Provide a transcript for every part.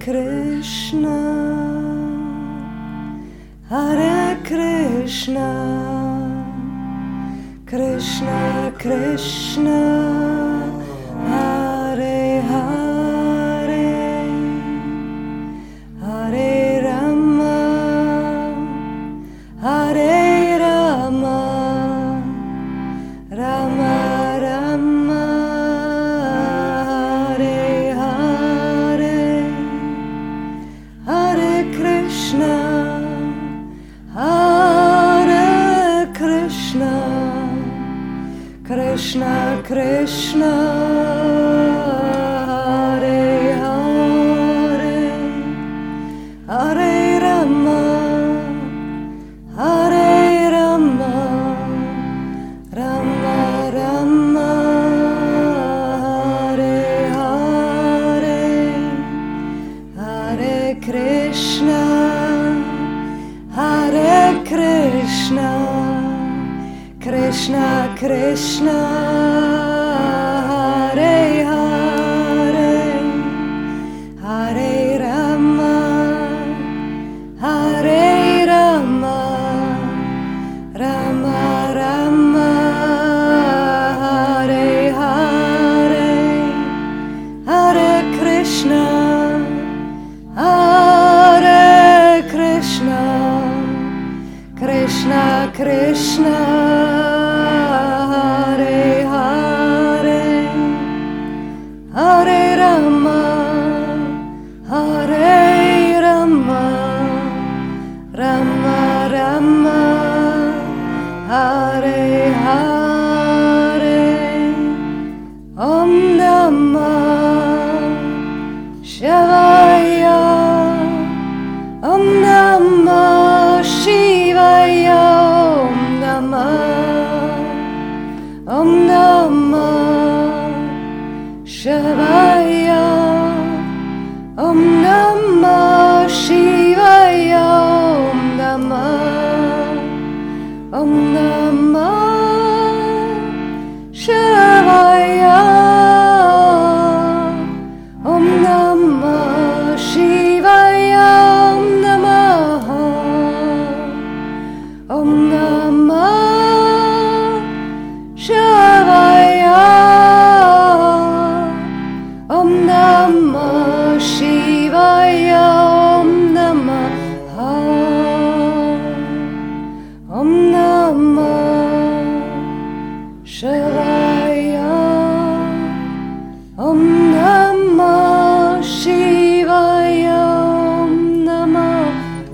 Krishna, Hare Krishna, Krishna Krishna, Hare Hare, Hare Rama, Hare Rama, Rama Rama, Hare Hare, Hare Krishna, Hare Krishna, Krishna Krishna, Hare Hare, Hare Rama, Hare Rama, Rama Rama, Hare Hare, Hare Krishna, Hare Krishna, Krishna Krishna, Hare Hare, Hare Rama, Hare Rama, Rama Rama, Hare Hare, Hare Krishna, Hare Krishna, Krishna Krishna, Hare Hare, Hare Rama, Hare Rama, Rama Rama, Hare Hare, Om Namah Shivaya, Om Namah Shivaya, Om Namah Shivaya, Om Namah Shivaya, Om Namah Shivaya, Om Namah Shivaya, Om Namah Shivaya, Om Namah Shivaya, Om Namah Shivaya, Om Namah Shivaya, Om Namah.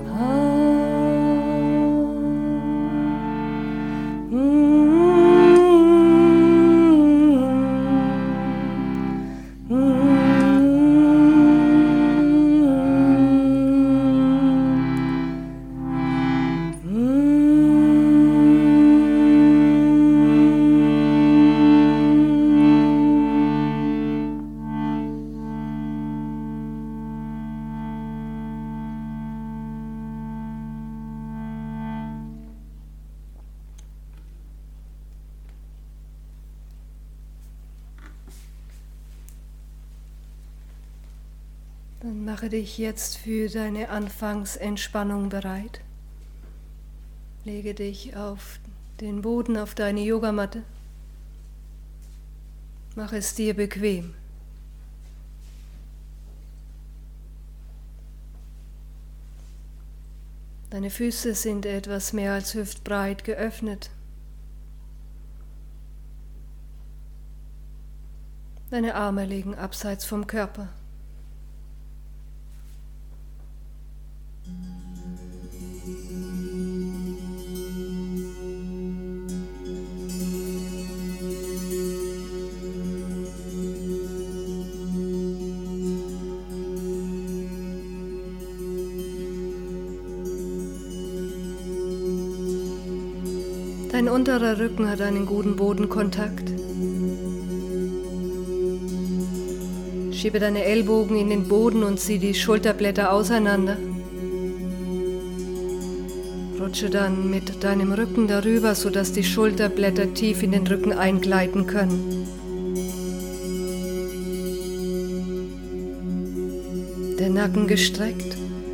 Dann mache dich jetzt für deine Anfangsentspannung bereit. Lege dich auf den Boden, auf deine Yogamatte. Mach es dir bequem. Deine Füße sind etwas mehr als hüftbreit geöffnet. Deine Arme liegen abseits vom Körper. Dein unterer Rücken hat einen guten Bodenkontakt. Schiebe deine Ellbogen in den Boden und zieh die Schulterblätter auseinander. Rutsche dann mit deinem Rücken darüber, sodass die Schulterblätter tief in den Rücken eingleiten können. Der Nacken gestreckt.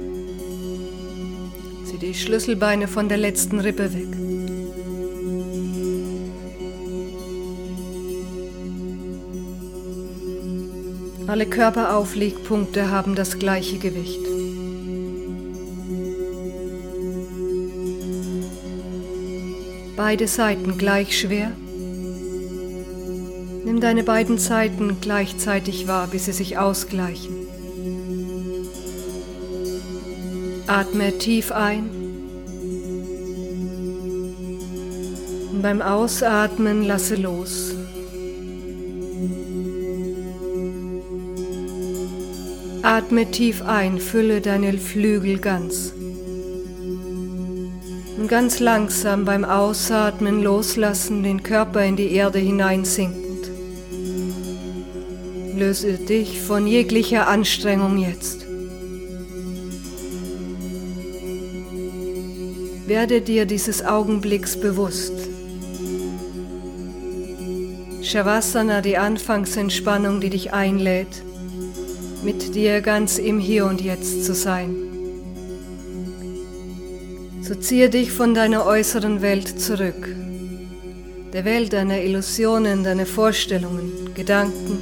Zieh die Schlüsselbeine von der letzten Rippe weg. Alle Körperaufliegpunkte haben das gleiche Gewicht. Beide Seiten gleich schwer. Nimm deine beiden Seiten gleichzeitig wahr, bis sie sich ausgleichen. Atme tief ein. Und beim Ausatmen lasse los. Atme tief ein, fülle deine Flügel ganz. Und ganz langsam beim Ausatmen loslassen, den Körper in die Erde hineinsinkend. Löse dich von jeglicher Anstrengung jetzt. Werde dir dieses Augenblicks bewusst. Shavasana, die Anfangsentspannung, die dich einlädt, mit dir ganz im Hier und Jetzt zu sein. So ziehe dich von deiner äußeren Welt zurück, der Welt deiner Illusionen, deiner Vorstellungen, Gedanken,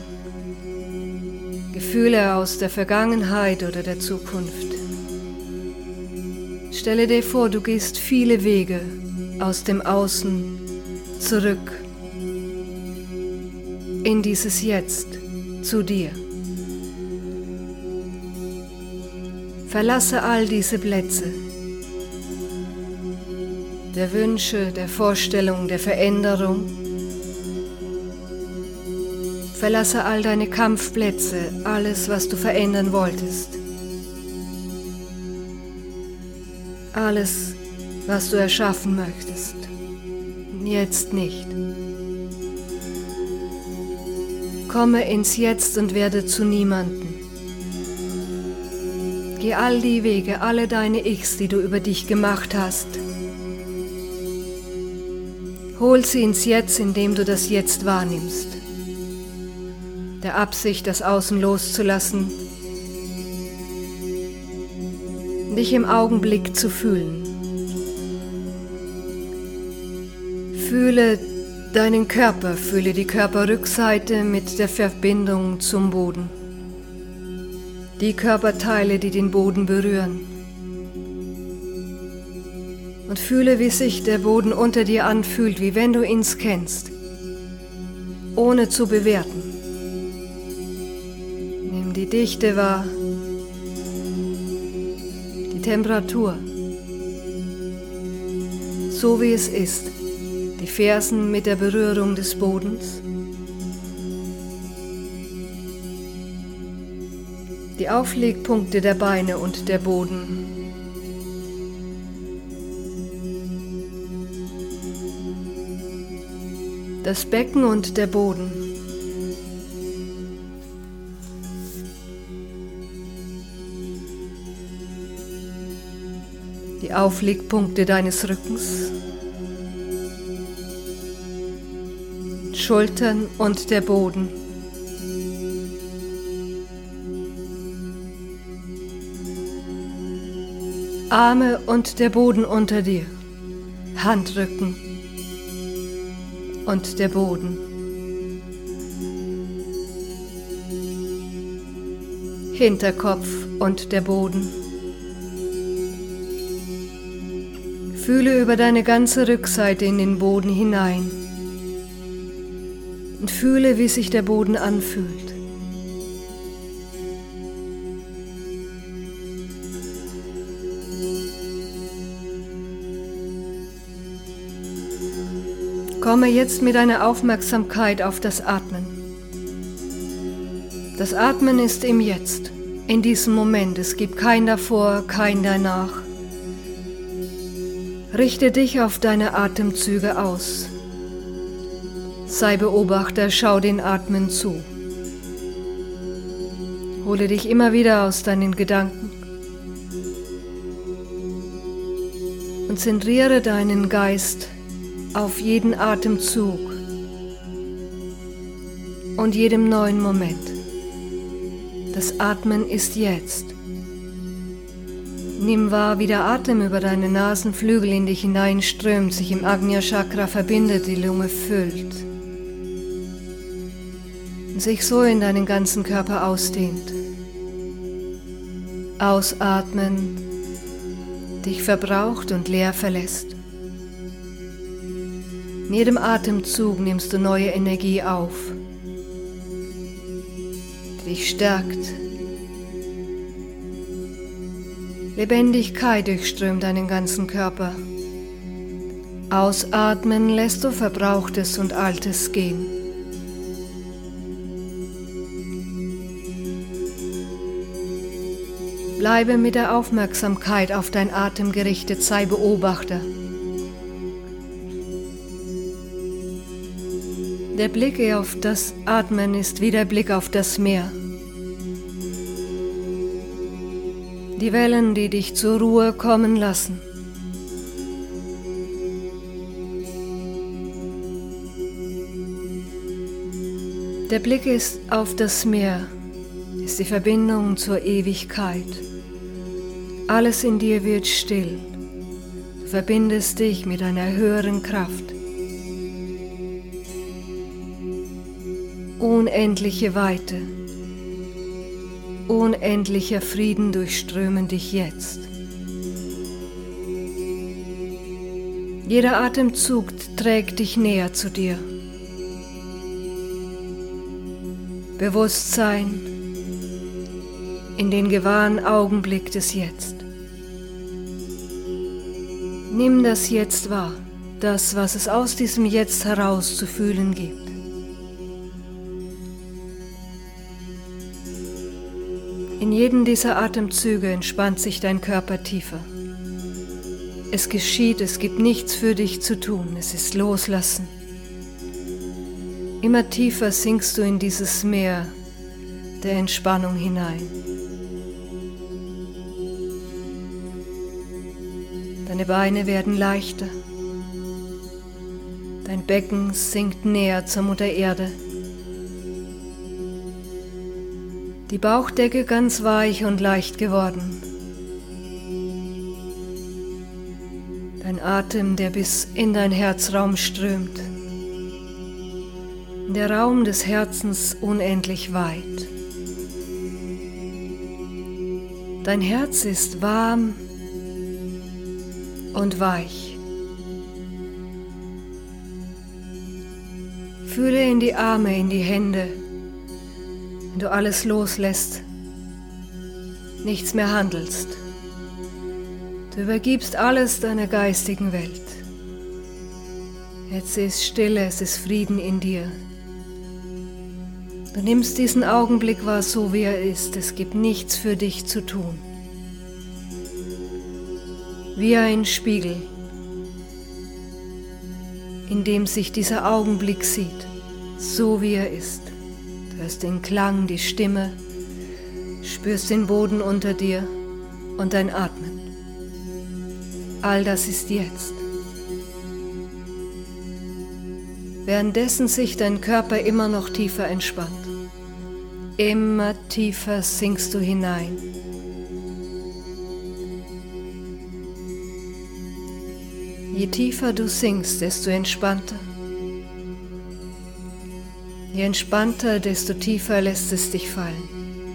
Gefühle aus der Vergangenheit oder der Zukunft. Stelle dir vor, du gehst viele Wege aus dem Außen zurück in dieses Jetzt zu dir. Verlasse all diese Plätze der Wünsche, der Vorstellung, der Veränderung. Verlasse all deine Kampfplätze, alles, was du verändern wolltest. Alles, was du erschaffen möchtest. Jetzt nicht. Komme ins Jetzt und werde zu niemandem. Geh all die Wege, alle deine Ichs, die du über dich gemacht hast. Hol sie ins Jetzt, indem du das Jetzt wahrnimmst. Der Absicht, das Außen loszulassen, dich im Augenblick zu fühlen. Fühle deinen Körper, fühle die Körperrückseite mit der Verbindung zum Boden. Die Körperteile, die den Boden berühren. Und fühle, wie sich der Boden unter dir anfühlt, wie wenn du ihn scannst, ohne zu bewerten. Nimm die Dichte wahr, die Temperatur, so wie es ist, die Fersen mit der Berührung des Bodens, die Aufliegpunkte der Beine und der Boden. Das Becken und der Boden. Die Aufliegpunkte deines Rückens. Schultern und der Boden. Arme und der Boden unter dir. Handrücken und der Boden. Hinterkopf und der Boden. Fühle über deine ganze Rückseite in den Boden hinein und fühle, wie sich der Boden anfühlt. Komme jetzt mit deiner Aufmerksamkeit auf das Atmen. Das Atmen ist im Jetzt, in diesem Moment. Es gibt kein davor, kein danach. Richte dich auf deine Atemzüge aus. Sei Beobachter, schau den Atmen zu. Hole dich immer wieder aus deinen Gedanken und zentriere deinen Geist auf jeden Atemzug und jedem neuen Moment. Das Atmen ist jetzt. Nimm wahr, wie der Atem über deine Nasenflügel in dich hineinströmt, sich im Ajna Chakra verbindet, die Lunge füllt und sich so in deinen ganzen Körper ausdehnt. Ausatmen, dich verbraucht und leer verlässt. In jedem Atemzug nimmst du neue Energie auf, die dich stärkt. Lebendigkeit durchströmt deinen ganzen Körper. Ausatmen lässt du Verbrauchtes und Altes gehen. Bleibe mit der Aufmerksamkeit auf dein Atem gerichtet, sei Beobachter. Der Blick auf das Atmen ist wie der Blick auf das Meer. Die Wellen, die dich zur Ruhe kommen lassen. Der Blick ist auf das Meer, ist die Verbindung zur Ewigkeit. Alles in dir wird still. Du verbindest dich mit einer höheren Kraft. Unendliche Weite, unendlicher Frieden durchströmen dich jetzt. Jeder Atemzug trägt dich näher zu dir. Bewusstsein in den gewahren Augenblick des Jetzt. Nimm das Jetzt wahr, das, was es aus diesem Jetzt heraus zu fühlen gibt. In jedem dieser Atemzüge entspannt sich dein Körper tiefer. Es geschieht, es gibt nichts für dich zu tun, es ist Loslassen. Immer tiefer sinkst du in dieses Meer der Entspannung hinein. Deine Beine werden leichter. Dein Becken sinkt näher zur Mutter Erde. Die Bauchdecke ganz weich und leicht geworden. Dein Atem, der bis in dein Herzraum strömt. Der Raum des Herzens unendlich weit. Dein Herz ist warm und weich. Fühle in die Arme, in die Hände, wenn du alles loslässt, nichts mehr handelst. Du übergibst alles deiner geistigen Welt. Jetzt ist Stille, es ist Frieden in dir. Du nimmst diesen Augenblick wahr, so wie er ist. Es gibt nichts für dich zu tun. Wie ein Spiegel, in dem sich dieser Augenblick sieht, so wie er ist. Du hörst den Klang, die Stimme, spürst den Boden unter dir und dein Atmen. All das ist jetzt. Währenddessen sich dein Körper immer noch tiefer entspannt. Immer tiefer sinkst du hinein. Je tiefer du sinkst, desto entspannter. Je entspannter, desto tiefer lässt es dich fallen.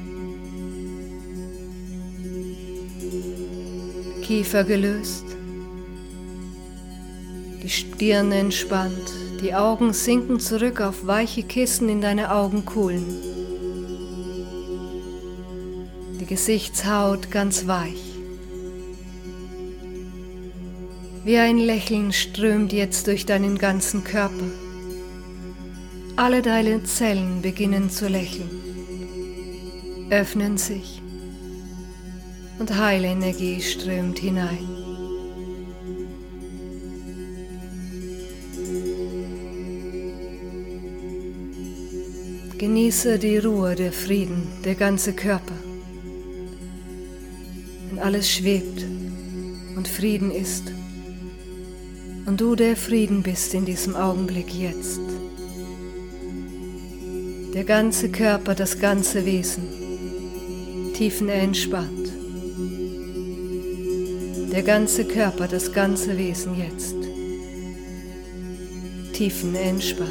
Kiefer gelöst, die Stirn entspannt, die Augen sinken zurück auf weiche Kissen in deine Augenkuhlen. Die Gesichtshaut ganz weich. Wie ein Lächeln strömt jetzt durch deinen ganzen Körper. Alle deine Zellen beginnen zu lächeln, öffnen sich und Heilenergie strömt hinein. Genieße die Ruhe, der Frieden, der ganze Körper. Wenn alles schwebt und Frieden ist und du der Frieden bist in diesem Augenblick jetzt. Der ganze Körper, das ganze Wesen tiefenentspannt. Der ganze Körper, das ganze Wesen jetzt. Tiefenentspannt.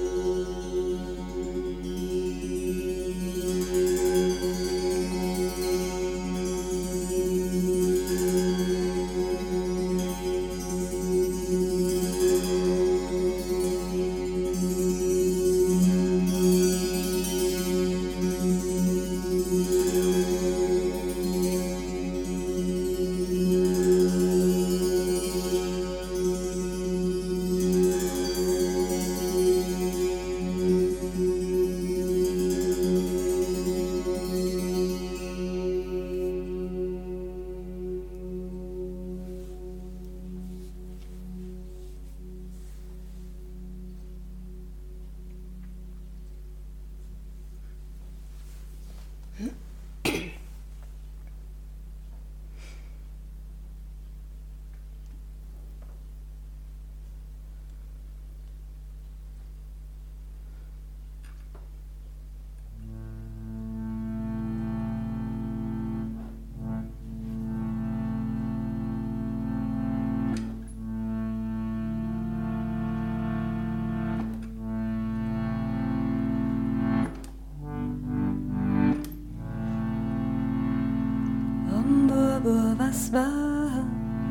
Was war?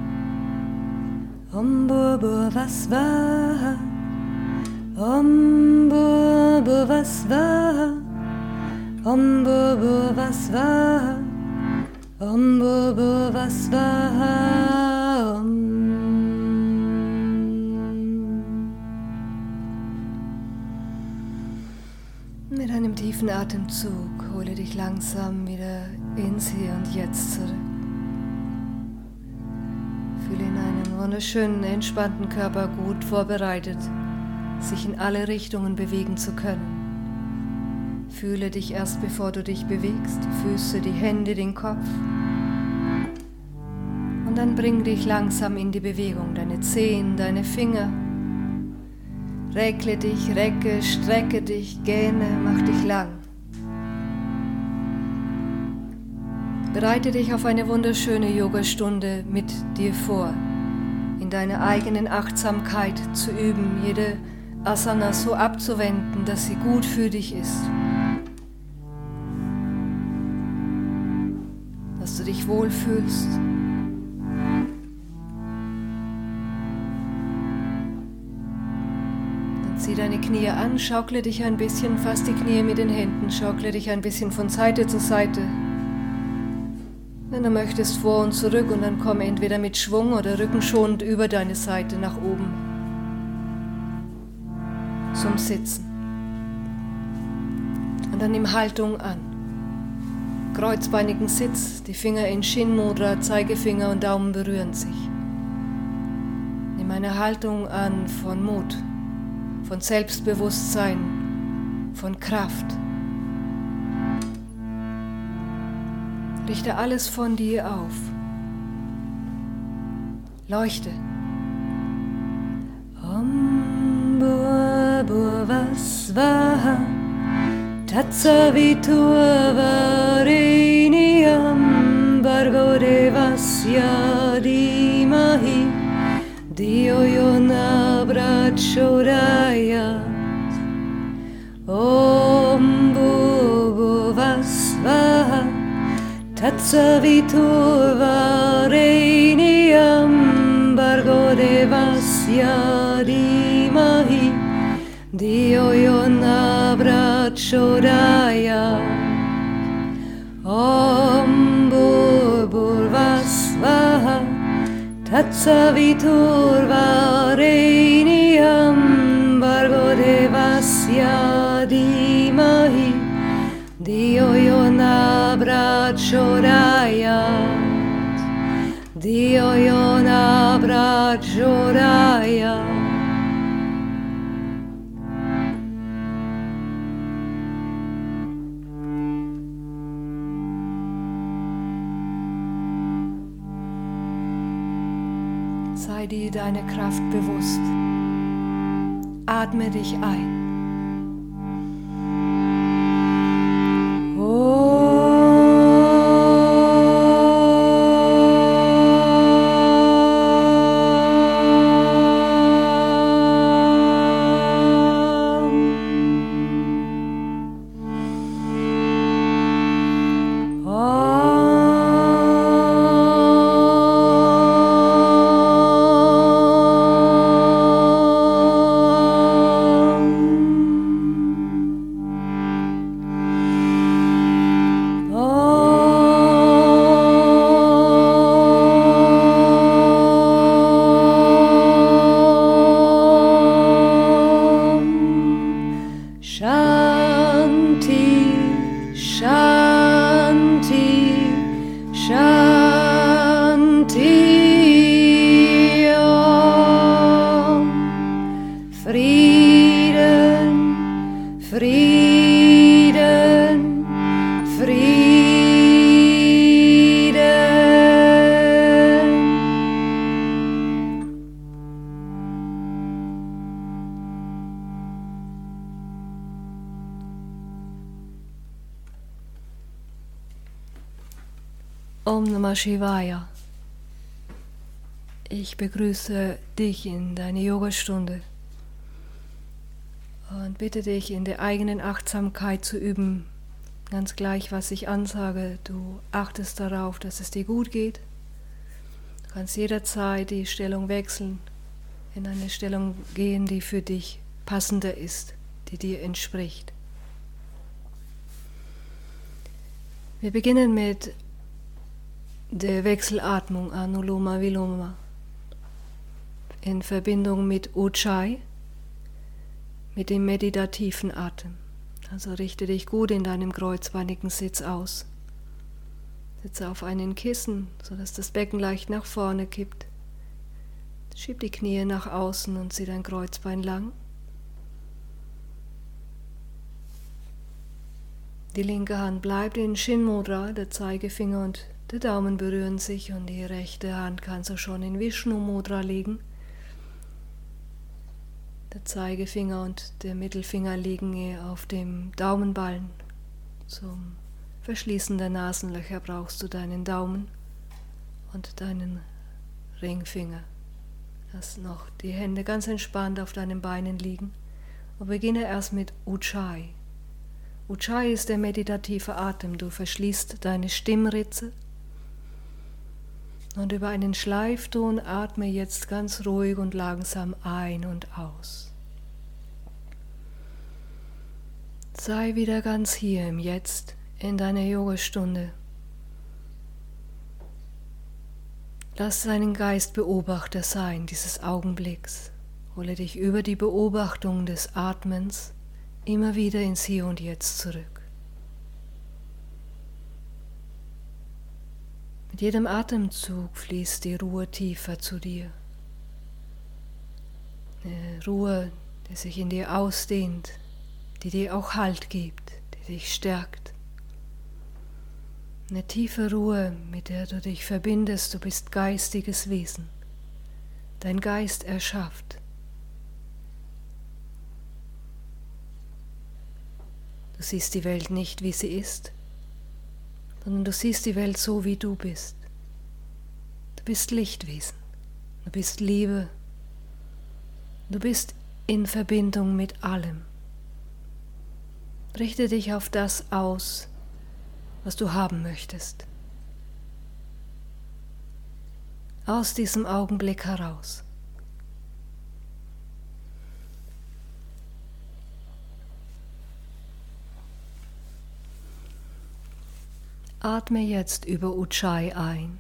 Was war? Was war? Was war? Was war? Mit einem tiefen Atemzug hole dich langsam wieder ins Hier und Jetzt zurück. Fühle in einen wunderschönen, entspannten Körper gut vorbereitet, sich in alle Richtungen bewegen zu können. Fühle dich erst, bevor du dich bewegst, die Füße, die Hände, den Kopf. Und dann bring dich langsam in die Bewegung, deine Zehen, deine Finger. Reckle dich, recke, strecke dich, gähne, mach dich lang. Bereite dich auf eine wunderschöne Yogastunde mit dir vor, in deiner eigenen Achtsamkeit zu üben, jede Asana so abzuwenden, dass sie gut für dich ist. Dass du dich wohlfühlst. Dann zieh deine Knie an, schaukle dich ein bisschen, fass die Knie mit den Händen, schaukle dich ein bisschen von Seite zu Seite. Wenn du möchtest, vor und zurück und dann komm entweder mit Schwung oder rückenschonend über deine Seite nach oben zum Sitzen. Und dann nimm Haltung an. Kreuzbeinigen Sitz, die Finger in Shin Mudra, Zeigefinger und Daumen berühren sich. Nimm eine Haltung an von Mut, von Selbstbewusstsein, von Kraft. Richte alles von dir auf. Leuchte. Om Bhuvasvaha Tatsavitur Vareniyam Bhargo Devasya Dhimahi Dhiyo Yona Prachodayat. Om Bhuvasvaha Tatsavitur Vareniyam Bhargo Devasya Dhimahi Dhiyo Yona Prachodayat. Om Bhuvasvaha Tatsavitur Vareniyam Bhargo Devasya Dhimahi Dhiyo Yona Prachodayat. Dhiyo Yona Prachodayat. Sei dir deiner Kraft bewusst. Atme dich ein. Oh. Om Namah Shivaya. Ich begrüße dich in deine Yogastunde und bitte dich, in der eigenen Achtsamkeit zu üben. Ganz gleich, was ich ansage, du achtest darauf, dass es dir gut geht. Du kannst jederzeit die Stellung wechseln, in eine Stellung gehen, die für dich passender ist, die dir entspricht. Wir beginnen mit der Wechselatmung Anuloma Viloma in Verbindung mit Ujjayi, mit dem meditativen Atem. Also richte dich gut in deinem kreuzbeinigen Sitz aus. Sitze auf einem Kissen, sodass das Becken leicht nach vorne kippt. Schieb die Knie nach außen und zieh dein Kreuzbein lang. Die linke Hand bleibt in Shin Mudra, der Zeigefinger und der Daumen berühren sich und die rechte Hand kannst du schon in Vishnu Mudra legen. Der Zeigefinger und der Mittelfinger liegen auf dem Daumenballen. Zum Verschließen der Nasenlöcher brauchst du deinen Daumen und deinen Ringfinger. Lass noch die Hände ganz entspannt auf deinen Beinen liegen und beginne erst mit Ujjayi. Ujjayi ist der meditative Atem. Du verschließt deine Stimmritze und über einen Schleifton atme jetzt ganz ruhig und langsam ein und aus. Sei wieder ganz hier im Jetzt, in deiner Yogastunde. Lass deinen Geist Beobachter sein dieses Augenblicks. Hole dich über die Beobachtung des Atmens immer wieder ins Hier und Jetzt zurück. Mit jedem Atemzug fließt die Ruhe tiefer zu dir. Eine Ruhe, die sich in dir ausdehnt, die dir auch Halt gibt, die dich stärkt. Eine tiefe Ruhe, mit der du dich verbindest. Du bist geistiges Wesen. Dein Geist erschafft. Du siehst die Welt nicht, wie sie ist, sondern du siehst die Welt so, wie du bist. Du bist Lichtwesen, du bist Liebe, du bist in Verbindung mit allem. Richte dich auf das aus, was du haben möchtest. Aus diesem Augenblick heraus. Atme jetzt über Ujjayi ein.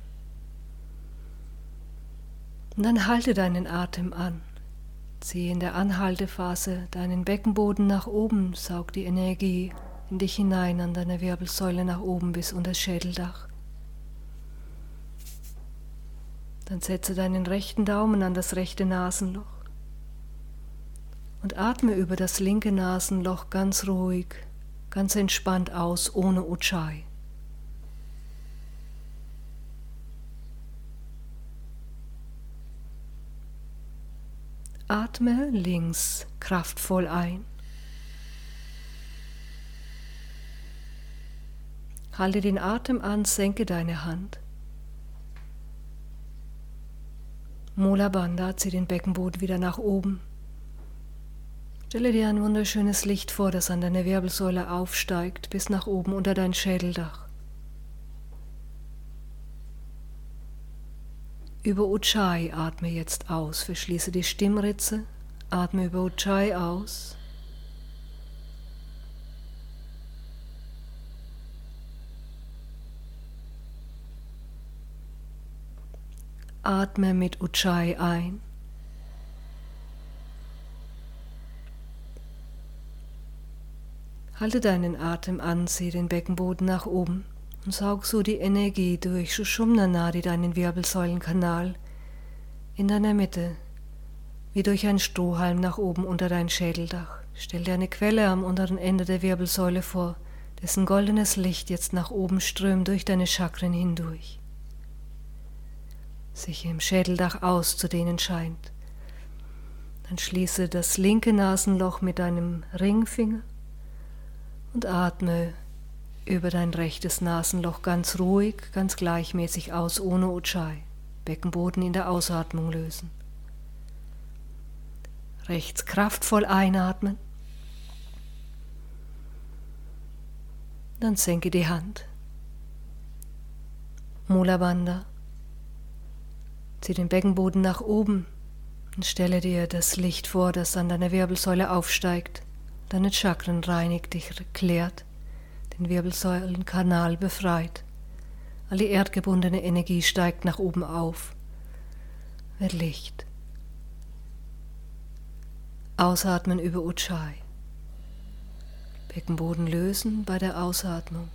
Und dann halte deinen Atem an. Ziehe in der Anhaltephase deinen Beckenboden nach oben, saug die Energie in dich hinein an deiner Wirbelsäule nach oben bis unter das Schädeldach. Dann setze deinen rechten Daumen an das rechte Nasenloch und atme über das linke Nasenloch ganz ruhig, ganz entspannt aus, ohne Ujjayi. Atme links kraftvoll ein. Halte den Atem an, senke deine Hand. Mula Bandha, zieh den Beckenboden wieder nach oben. Stelle dir ein wunderschönes Licht vor, das an deiner Wirbelsäule aufsteigt, bis nach oben unter dein Schädeldach. Über Ujjayi atme jetzt aus, verschließe die Stimmritze, atme über Ujjayi aus. Atme mit Ujjayi ein. Halte deinen Atem an, zieh den Beckenboden nach oben. Und saug so die Energie durch Sushumna Nadi, deinen Wirbelsäulenkanal, in deiner Mitte, wie durch einen Strohhalm nach oben unter dein Schädeldach. Stell dir eine Quelle am unteren Ende der Wirbelsäule vor, dessen goldenes Licht jetzt nach oben strömt durch deine Chakren hindurch, sich im Schädeldach auszudehnen scheint. Dann schließe das linke Nasenloch mit deinem Ringfinger und atme über dein rechtes Nasenloch ganz ruhig, ganz gleichmäßig aus, ohne Ujjayi. Beckenboden in der Ausatmung lösen. Rechts kraftvoll einatmen. Dann senke die Hand. Mula Bandha. Zieh den Beckenboden nach oben und stelle dir das Licht vor, das an deiner Wirbelsäule aufsteigt, deine Chakren reinigt, dich klärt, den Wirbelsäulenkanal befreit. Alle erdgebundene Energie steigt nach oben auf, wird Licht. Ausatmen über Ujjayi. Beckenboden lösen bei der Ausatmung.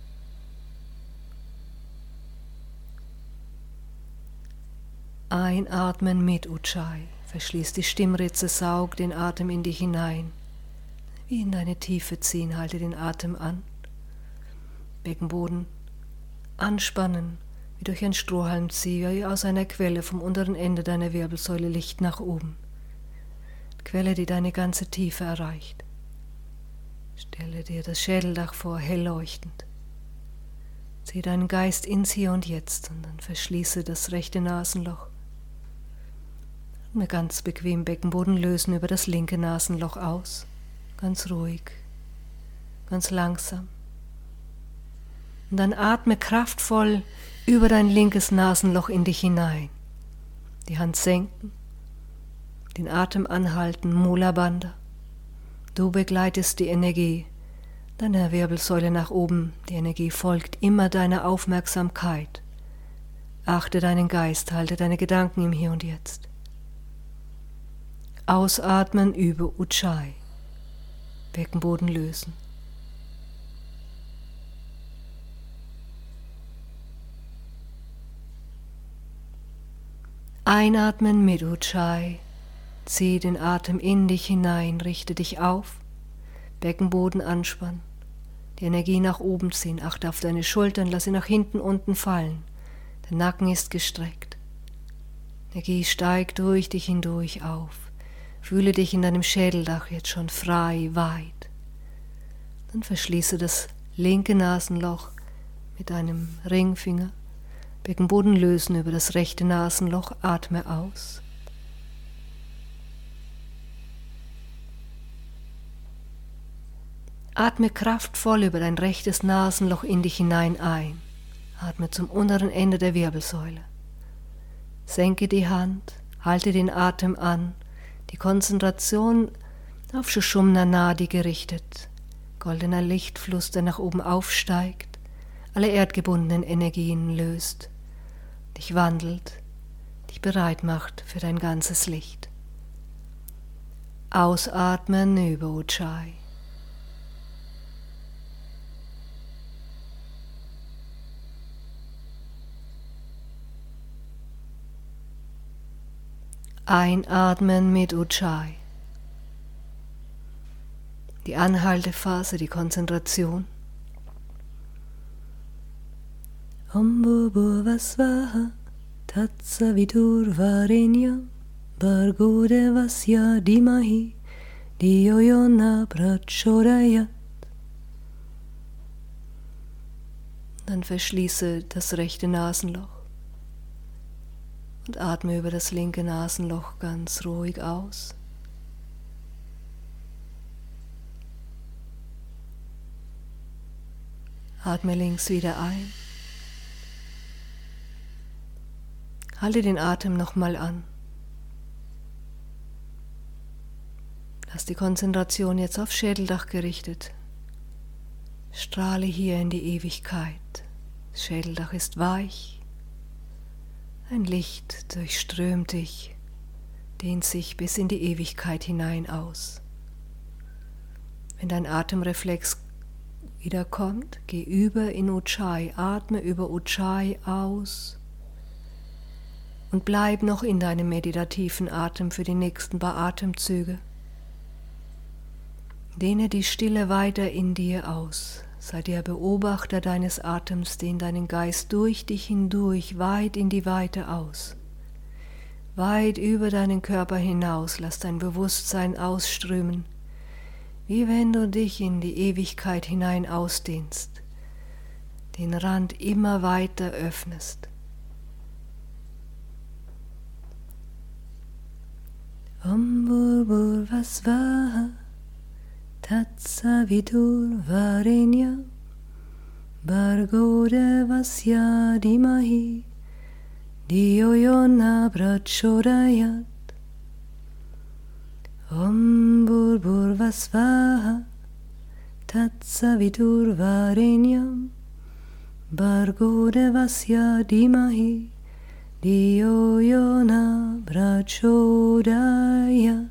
Einatmen mit Ujjayi. Verschließ die Stimmritze, saug den Atem in dich hinein. Wie in deine Tiefe ziehen, halte den Atem an. Beckenboden anspannen, wie durch ein Strohhalmzieher, wie aus einer Quelle vom unteren Ende deiner Wirbelsäule Licht nach oben. Quelle, die deine ganze Tiefe erreicht. Stelle dir das Schädeldach vor, hell leuchtend. Zieh deinen Geist ins Hier und Jetzt und dann verschließe das rechte Nasenloch. Atme ganz bequem Beckenboden lösen über das linke Nasenloch aus. Ganz ruhig, ganz langsam. Und dann atme kraftvoll über dein linkes Nasenloch in dich hinein. Die Hand senken. Den Atem anhalten, Mula Bandha. Du begleitest die Energie deiner Wirbelsäule nach oben. Die Energie folgt immer deiner Aufmerksamkeit. Achte deinen Geist, halte deine Gedanken im Hier und Jetzt. Ausatmen über Ujjayi. Beckenboden lösen. Einatmen mit Ujjayi. Zieh den Atem in dich hinein, richte dich auf, Beckenboden anspannen, die Energie nach oben ziehen, achte auf deine Schultern, lass sie nach hinten unten fallen, der Nacken ist gestreckt. Energie steigt durch dich hindurch auf, fühle dich in deinem Schädeldach jetzt schon frei, weit. Dann verschließe das linke Nasenloch mit einem Ringfinger, Beckenboden lösen über das rechte Nasenloch, atme aus. Atme kraftvoll über dein rechtes Nasenloch in dich hinein ein. Atme zum unteren Ende der Wirbelsäule. Senke die Hand, halte den Atem an, die Konzentration auf Shushumna Nadi gerichtet. Goldener Lichtfluss, der nach oben aufsteigt, alle erdgebundenen Energien löst, dich wandelt, dich bereit macht für dein ganzes Licht. Ausatmen über Ujjayi. Einatmen mit Ujjayi. Die Anhaltephase, die Konzentration. Om Bhurva Svaha Tatsaviturvarenyam Bhargo Devasya Dhimahi Dhiyo Yona Prachodayat. Dann verschließe das rechte Nasenloch und atme über das linke Nasenloch ganz ruhig aus. Atme links wieder ein. Halte den Atem nochmal an. Lass die Konzentration jetzt auf Schädeldach gerichtet. Strahle hier in die Ewigkeit. Das Schädeldach ist weich. Ein Licht durchströmt dich, dehnt sich bis in die Ewigkeit hinein aus. Wenn dein Atemreflex wiederkommt, geh über in Ujjayi, atme über Ujjayi aus und bleib noch in deinem meditativen Atem für die nächsten paar Atemzüge. Dehne die Stille weiter in dir aus. Sei der Beobachter deines Atems, dehn deinen Geist durch dich hindurch, weit in die Weite aus. Weit über deinen Körper hinaus, lass dein Bewusstsein ausströmen, wie wenn du dich in die Ewigkeit hinein ausdehnst. den Rand immer weiter öffnest. Om Bhurvasvaha Tatsavitur Varenyam Bhargo Devasya Dhimahi Dhiyo Yona Prachodayat. Om Bhurvasvaha Tatsavitur Varenyam Bhargo Devasya Dhimahi Dhiyo Yona Prachodayat.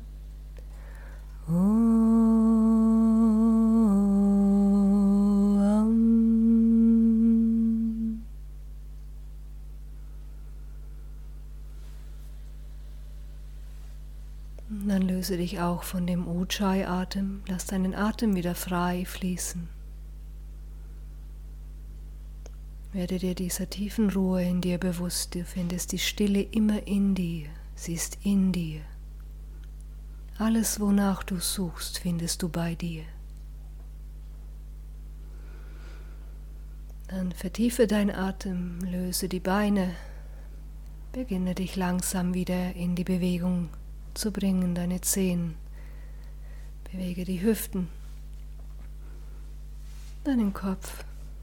Dann löse dich auch von dem Ujjayi-Atem, lass deinen Atem wieder frei fließen. Werde dir dieser tiefen Ruhe in dir bewusst, du findest die Stille immer in dir, sie ist in dir. Alles, wonach du suchst, findest du bei dir. Dann vertiefe deinen Atem, löse die Beine, beginne dich langsam wieder in die Bewegung zu bringen, deine Zehen. Bewege die Hüften, deinen Kopf.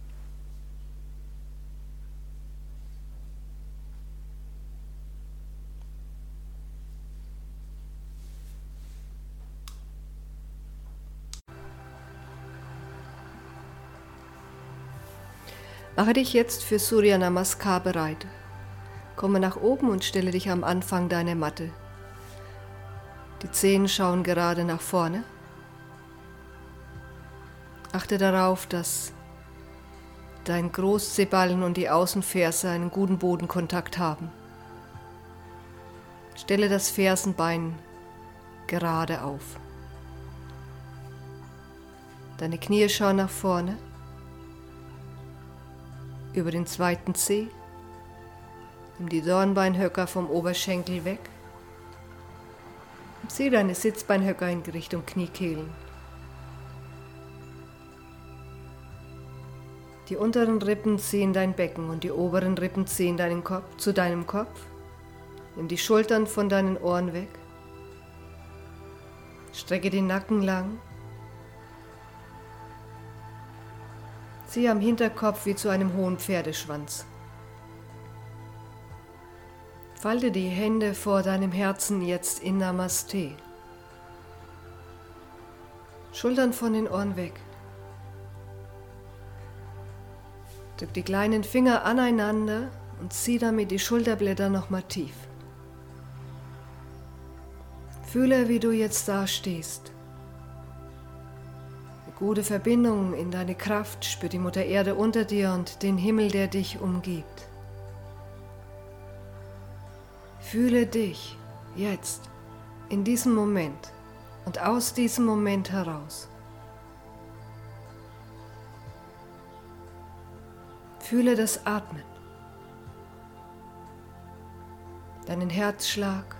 Mache dich jetzt für Surya Namaskar bereit. Komme nach oben und stelle dich am Anfang deiner Matte. Die Zehen schauen gerade nach vorne. Achte darauf, dass dein Großzehballen und die Außenferse einen guten Bodenkontakt haben. Stelle das Fersenbein gerade auf. Deine Knie schauen nach vorne. Über den zweiten Zeh. Nimm die Dornbeinhöcker vom Oberschenkel weg. Zieh deine Sitzbeinhöcker in Richtung Kniekehlen. Die unteren Rippen ziehen dein Becken und die oberen Rippen ziehen deinen Kopf zu deinem Kopf. Nimm die Schultern von deinen Ohren weg. Strecke den Nacken lang. Zieh am Hinterkopf wie zu einem hohen Pferdeschwanz. Falte die Hände vor deinem Herzen jetzt in Namaste. Schultern von den Ohren weg. Drück die kleinen Finger aneinander und zieh damit die Schulterblätter nochmal tief. Fühle, wie du jetzt da stehst. Eine gute Verbindung in deine Kraft, spür die Mutter Erde unter dir und den Himmel, der dich umgibt. Fühle dich jetzt, in diesem Moment und aus diesem Moment heraus. Fühle das Atmen, deinen Herzschlag.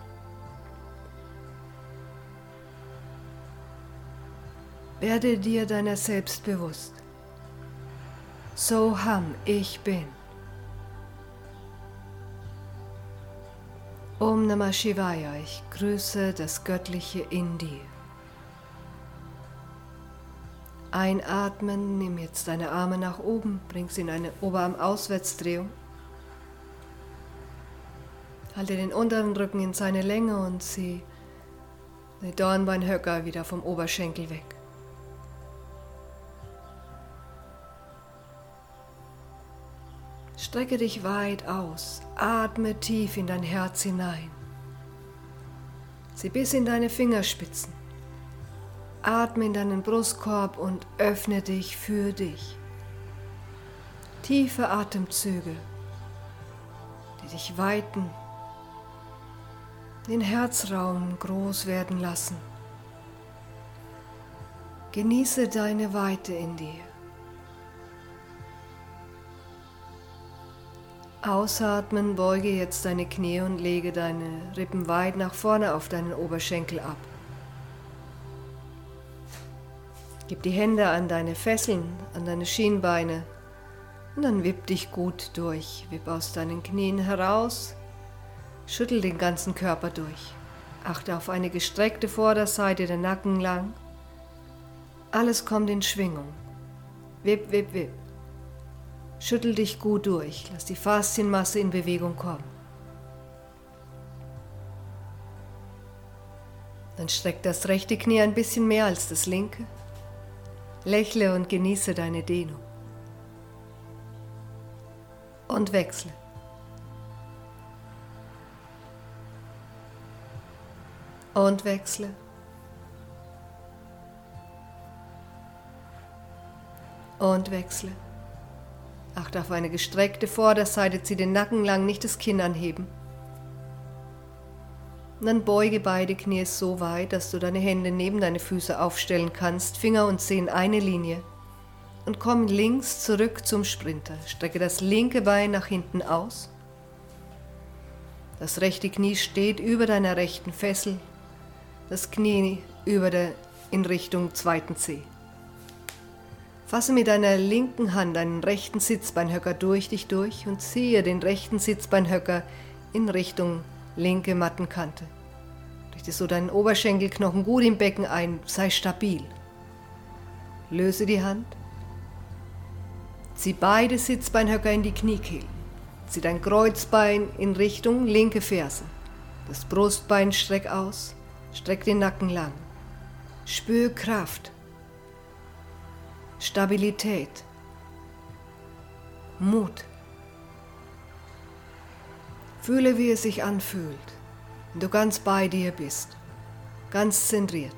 Werde dir deiner selbst bewusst. Soham, ich bin. Om Namah Shivaya, ich grüße das Göttliche in dir. Einatmen, nimm jetzt deine Arme nach oben, bring sie in eine Oberarm-Auswärtsdrehung. Halte den unteren Rücken in seine Länge und zieh die Dornbeinhöcker wieder vom Oberschenkel weg. Strecke dich weit aus, atme tief in dein Herz hinein. Sieh bis in deine Fingerspitzen. Atme in deinen Brustkorb und öffne dich für dich. Tiefe Atemzüge, die dich weiten, den Herzraum groß werden lassen. Genieße deine Weite in dir. Ausatmen, beuge jetzt deine Knie und lege deine Rippen weit nach vorne auf deinen Oberschenkel ab. Gib die Hände an deine Fesseln, an deine Schienbeine Und dann wipp dich gut durch. Wipp aus deinen Knien heraus. Schüttel den ganzen Körper durch. Achte auf eine gestreckte Vorderseite, den Nacken lang. Alles kommt in Schwingung. Wipp, wipp, wipp. Schüttel dich gut durch. Lass die Faszienmasse in Bewegung kommen. Dann streck das rechte Knie ein bisschen mehr als das linke. Lächle und genieße deine Dehnung. Und wechsle. Und wechsle. Und wechsle. Achte auf eine gestreckte Vorderseite, zieh den Nacken lang, nicht das Kinn anheben. Und dann beuge beide Knie so weit, dass du deine Hände neben deine Füße aufstellen kannst, Finger und Zehen eine Linie. Und komm links zurück zum Sprinter. Strecke das linke Bein nach hinten aus. Das rechte Knie steht über deiner rechten Fessel. Das Knie in Richtung zweiten Zeh. Fasse mit deiner linken Hand einen rechten Sitzbeinhöcker durch dich durch und ziehe den rechten Sitzbeinhöcker in Richtung linke Mattenkante. Richte so deinen Oberschenkelknochen gut im Becken ein, sei stabil. Löse die Hand. Zieh beide Sitzbeinhöcker in die Kniekehlen. Zieh dein Kreuzbein in Richtung linke Ferse. Das Brustbein streck aus, streck den Nacken lang. Spür Kraft, Stabilität, Mut. Fühle, wie es sich anfühlt, wenn du ganz bei dir bist, ganz zentriert.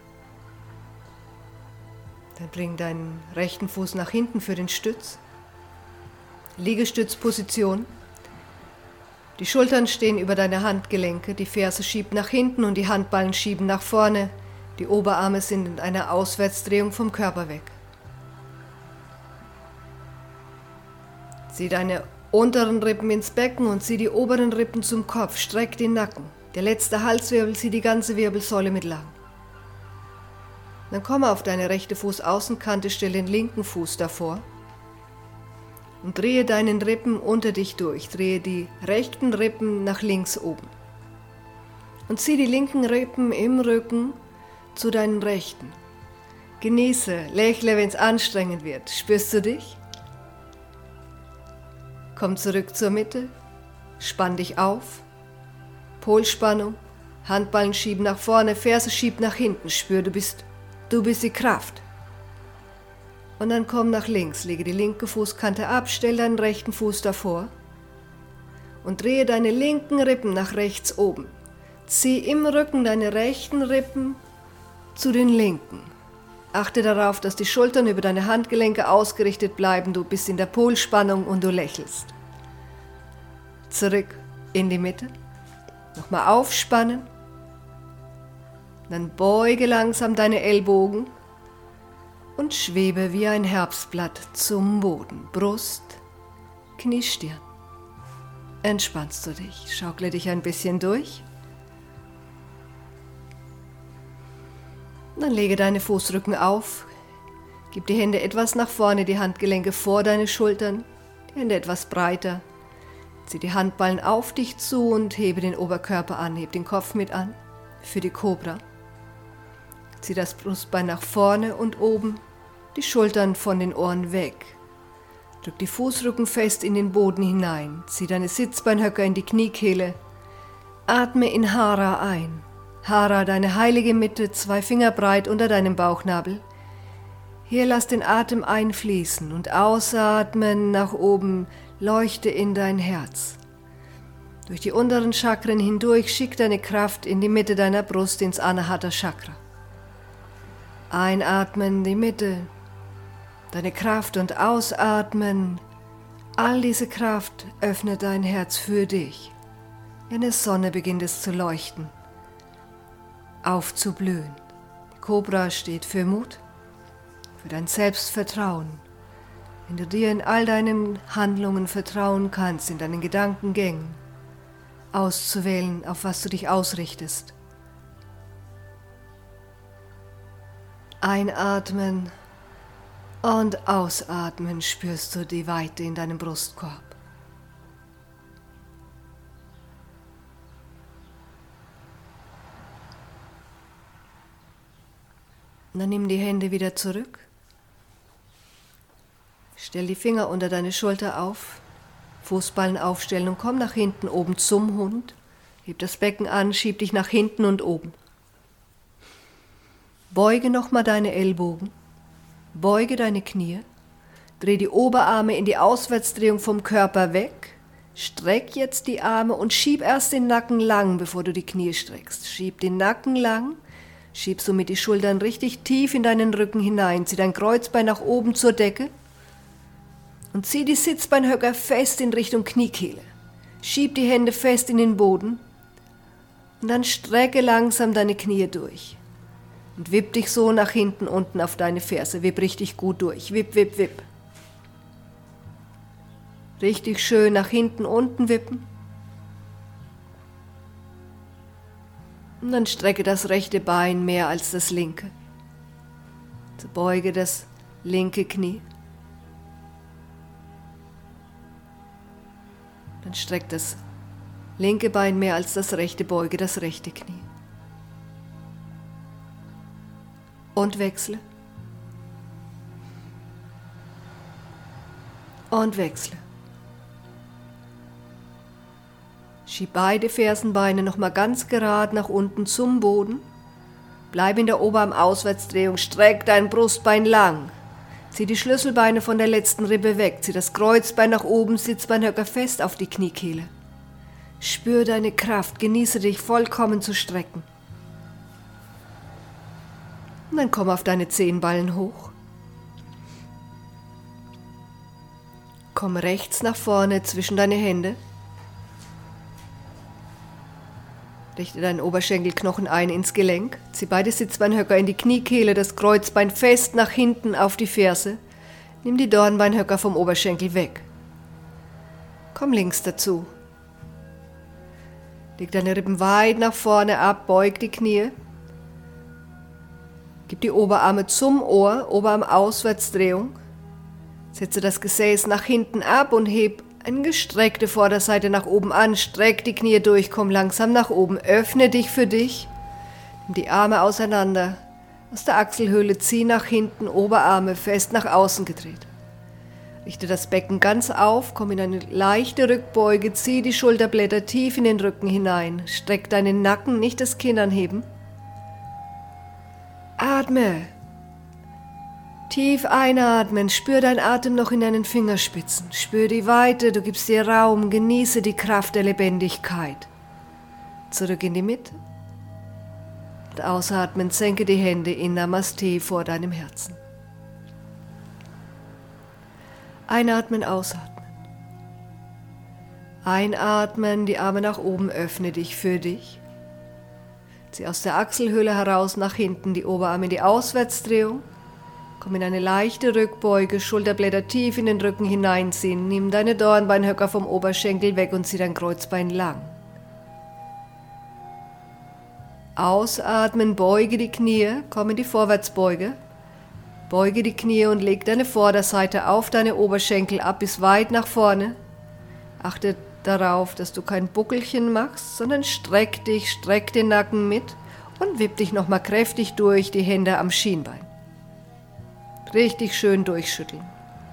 Dann bring deinen rechten Fuß nach hinten für den Stütz. Liegestützposition. Die Schultern stehen über deine Handgelenke, die Ferse schiebt nach hinten und die Handballen schieben nach vorne. Die Oberarme sind in einer Auswärtsdrehung vom Körper weg. Zieh deine unteren Rippen ins Becken und zieh die oberen Rippen zum Kopf. Streck den Nacken. Der letzte Halswirbel, zieh die ganze Wirbelsäule mit lang. Dann komme auf deine rechte Fußaußenkante, stell den linken Fuß davor und drehe deinen Rippen unter dich durch. Drehe die rechten Rippen nach links oben. Und zieh die linken Rippen im Rücken zu deinen rechten. Genieße, lächle, wenn es anstrengend wird. Spürst du dich? Komm zurück zur Mitte, spann dich auf, Polspannung, Handballen schieben nach vorne, Ferse schiebt nach hinten, spür, du bist die Kraft. Und dann komm nach links, lege die linke Fußkante ab, stell deinen rechten Fuß davor und drehe deine linken Rippen nach rechts oben. Zieh im Rücken deine rechten Rippen zu den linken. Achte darauf, dass die Schultern über deine Handgelenke ausgerichtet bleiben, du bist in der Polspannung und du lächelst. Zurück in die Mitte, nochmal aufspannen, dann beuge langsam deine Ellbogen und schwebe wie ein Herbstblatt zum Boden, Brust, Knie, Stirn. Entspannst du dich, schaukle dich ein bisschen durch. Dann lege deine Fußrücken auf, gib die Hände etwas nach vorne, die Handgelenke vor deine Schultern, die Hände etwas breiter. Zieh die Handballen auf dich zu und hebe den Oberkörper an, heb den Kopf mit an für die Kobra. Zieh das Brustbein nach vorne und oben, die Schultern von den Ohren weg. Drück die Fußrücken fest in den Boden hinein, zieh deine Sitzbeinhöcker in die Kniekehle. Atme in Hara ein. Hara, deine heilige Mitte, 2 Finger breit unter deinem Bauchnabel. Hier lass den Atem einfließen und ausatmen nach oben, leuchte in dein Herz. Durch die unteren Chakren hindurch schick deine Kraft in die Mitte deiner Brust, ins Anahata Chakra. Einatmen, die Mitte, deine Kraft und ausatmen. All diese Kraft öffnet dein Herz für dich. Wie eine Sonne beginnt es zu leuchten. Aufzublühen. Die Kobra steht für Mut, für dein Selbstvertrauen. Wenn du dir in all deinen Handlungen vertrauen kannst, in deinen Gedankengängen, auszuwählen, auf was du dich ausrichtest. Einatmen Und ausatmen spürst du die Weite in deinem Brustkorb. Und dann nimm die Hände wieder zurück. Stell die Finger unter deine Schulter auf, Fußballen aufstellen und komm nach hinten oben zum Hund. Heb das Becken an, schieb dich nach hinten und oben. Beuge nochmal deine Ellbogen, beuge deine Knie, dreh die Oberarme in die Auswärtsdrehung vom Körper weg, streck jetzt die Arme und schieb erst den Nacken lang, bevor du die Knie streckst. Schieb den Nacken lang, schieb somit die Schultern richtig tief in deinen Rücken hinein, zieh dein Kreuzbein nach oben zur Decke und zieh die Sitzbeinhöcker fest in Richtung Kniekehle. Schieb die Hände fest in den Boden und dann strecke langsam deine Knie durch. Und wipp dich so nach hinten unten auf deine Ferse. Wipp richtig gut durch. Wipp, wipp, wipp. Richtig schön nach hinten unten wippen. Und dann strecke das rechte Bein mehr als das linke. So beuge das linke Knie. Dann streck das linke Bein mehr als das rechte, beuge das rechte Knie. Und wechsle. Und wechsle. Schieb beide Fersenbeine nochmal ganz gerade nach unten zum Boden. Bleib in der Oberarm-Auswärtsdrehung, streck dein Brustbein lang. Zieh die Schlüsselbeine von der letzten Rippe weg, zieh das Kreuzbein nach oben, Sitzbeinhöcker fest auf die Kniekehle. Spür deine Kraft, genieße dich vollkommen zu strecken. Und dann komm auf deine Zehenballen hoch. Komm rechts nach vorne zwischen deine Hände. Richte deinen Oberschenkelknochen ein ins Gelenk. Zieh beide Sitzbeinhöcker in die Kniekehle, das Kreuzbein fest nach hinten auf die Ferse. Nimm die Dornbeinhöcker vom Oberschenkel weg. Komm links dazu. Leg deine Rippen weit nach vorne ab, beug die Knie. Gib die Oberarme zum Ohr, Oberarm-Auswärtsdrehung. Setze das Gesäß nach hinten ab und heb eine gestreckte Vorderseite nach oben an. Streck die Knie durch, komm langsam nach oben. Öffne dich für dich. Nimm die Arme auseinander. Aus der Achselhöhle zieh nach hinten, Oberarme fest nach außen gedreht. Richte das Becken ganz auf, komm in eine leichte Rückbeuge, zieh die Schulterblätter tief in den Rücken hinein. Streck deinen Nacken, nicht das Kinn anheben. Atme. Tief einatmen, spür deinen Atem noch in deinen Fingerspitzen. Spür die Weite, du gibst dir Raum, genieße die Kraft der Lebendigkeit. Zurück in die Mitte. Und ausatmen, senke die Hände in Namaste vor deinem Herzen. Einatmen, ausatmen. Einatmen, die Arme nach oben, öffne dich für dich. Zieh aus der Achselhöhle heraus nach hinten, die Oberarme in die Auswärtsdrehung. Komm in eine leichte Rückbeuge, Schulterblätter tief in den Rücken hineinziehen. Nimm deine Dornbeinhöcker vom Oberschenkel weg und zieh dein Kreuzbein lang. Ausatmen, beuge die Knie, komm in die Vorwärtsbeuge. Beuge die Knie und leg deine Vorderseite auf deine Oberschenkel ab bis weit nach vorne. Achte darauf, dass du kein Buckelchen machst, sondern streck dich, streck den Nacken mit und wipp dich nochmal kräftig durch, die Hände am Schienbein. Richtig schön durchschütteln.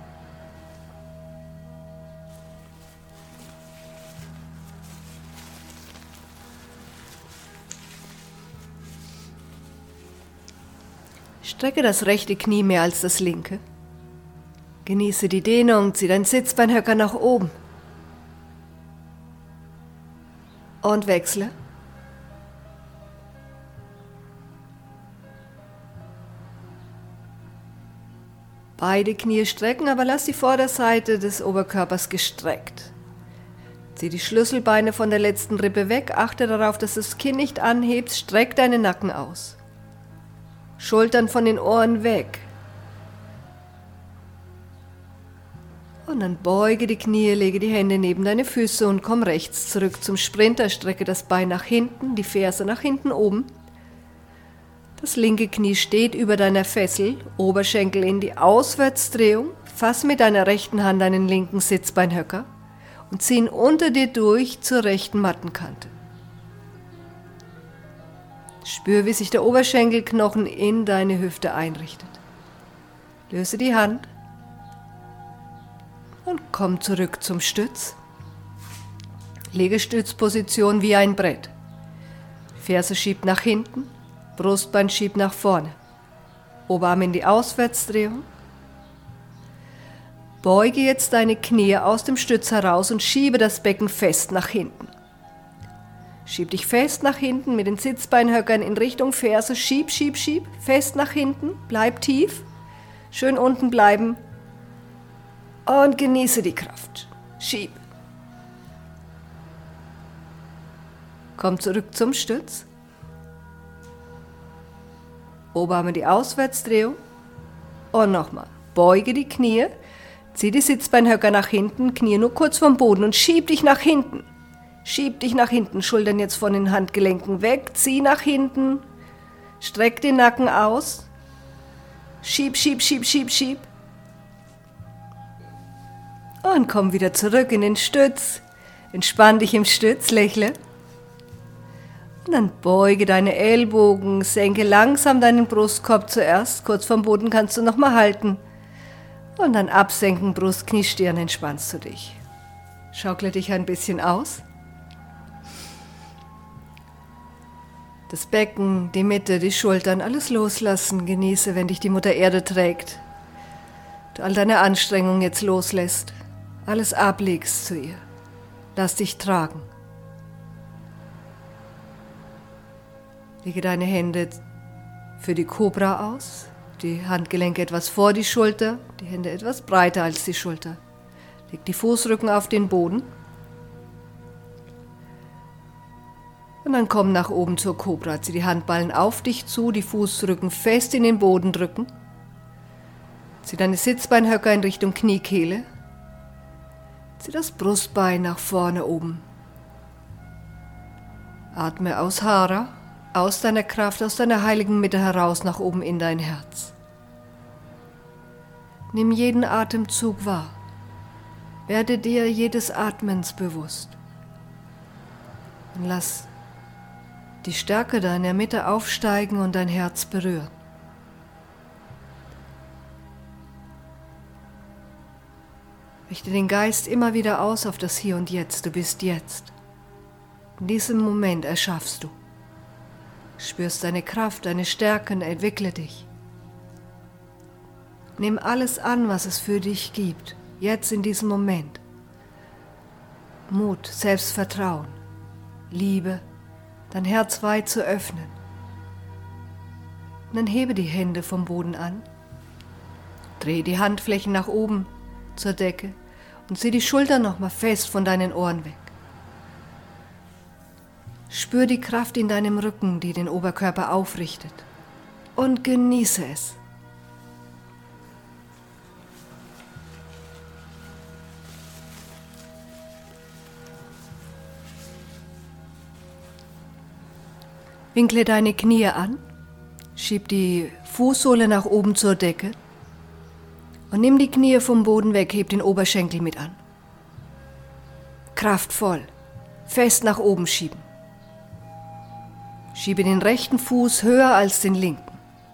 Strecke das rechte Knie mehr als das linke. Genieße die Dehnung, zieh dein Sitzbeinhöcker nach oben. Und wechsle. Beide Knie strecken, aber lass die Vorderseite des Oberkörpers gestreckt. Zieh die Schlüsselbeine von der letzten Rippe weg, achte darauf, dass du das Kinn nicht anhebst, streck deinen Nacken aus. Schultern von den Ohren weg. Und dann beuge die Knie, lege die Hände neben deine Füße und komm rechts zurück zum Sprinter. Strecke das Bein nach hinten, die Ferse nach hinten oben. Das linke Knie steht über deiner Fessel, Oberschenkel in die Auswärtsdrehung. Fass mit deiner rechten Hand deinen linken Sitzbeinhöcker und zieh ihn unter dir durch zur rechten Mattenkante. Spür, wie sich der Oberschenkelknochen in deine Hüfte einrichtet. Löse die Hand und komm zurück zum Stütz. Lege Stützposition wie ein Brett. Ferse schiebt nach hinten, Brustbein schiebt nach vorne. Oberarm in die Auswärtsdrehung. Beuge jetzt deine Knie aus dem Stütz heraus und schiebe das Becken fest nach hinten. Schieb dich fest nach hinten mit den Sitzbeinhöckern in Richtung Ferse. Schieb, schieb, schieb. Fest nach hinten. Bleib tief. Schön unten bleiben. Und genieße die Kraft. Schieb. Komm zurück zum Stütz. Oberarm in die Auswärtsdrehung. Und nochmal. Beuge die Knie. Zieh die Sitzbeinhöcker nach hinten, Knie nur kurz vom Boden und schieb dich nach hinten. Schieb dich nach hinten, Schultern jetzt von den Handgelenken weg, zieh nach hinten, streck den Nacken aus. Schieb, schieb, schieb, schieb, schieb. Und komm wieder zurück in den Stütz. Entspann dich im Stütz, lächle. Und dann beuge deine Ellbogen, senke langsam deinen Brustkorb zuerst. Kurz vom Boden kannst du nochmal halten. Und dann absenken, Brust, Knie, Stirn, entspannst du dich. Schaukle dich ein bisschen aus. Das Becken, die Mitte, die Schultern, alles loslassen. Genieße, wenn dich die Mutter Erde trägt. Du all deine Anstrengungen jetzt loslässt. Alles ablegst zu ihr. Lass dich tragen. Lege deine Hände für die Kobra aus. Die Handgelenke etwas vor die Schulter, die Hände etwas breiter als die Schulter. Leg die Fußrücken auf den Boden. Und dann komm nach oben zur Kobra. Zieh die Handballen auf dich zu, die Fußrücken fest in den Boden drücken. Zieh deine Sitzbeinhöcker in Richtung Kniekehle. Zieh das Brustbein nach vorne oben. Atme aus Hara. Aus deiner Kraft, aus deiner heiligen Mitte heraus nach oben in dein Herz. Nimm jeden Atemzug wahr. Werde dir jedes Atmens bewusst. Und lass die Stärke deiner Mitte aufsteigen und dein Herz berühren. Richte den Geist immer wieder aus auf das Hier und Jetzt. Du bist jetzt. In diesem Moment erschaffst du. Spürst deine Kraft, deine Stärken, entwickle dich. Nimm alles an, was es für dich gibt, jetzt in diesem Moment. Mut, Selbstvertrauen, Liebe, dein Herz weit zu öffnen. Und dann hebe die Hände vom Boden an, drehe die Handflächen nach oben zur Decke und zieh die Schultern nochmal fest von deinen Ohren weg. Spür die Kraft in deinem Rücken, die den Oberkörper aufrichtet. Und genieße es. Winkle deine Knie an, schieb die Fußsohle nach oben zur Decke und nimm die Knie vom Boden weg, heb den Oberschenkel mit an. Kraftvoll, fest nach oben schieben. Schiebe den rechten Fuß höher als den linken.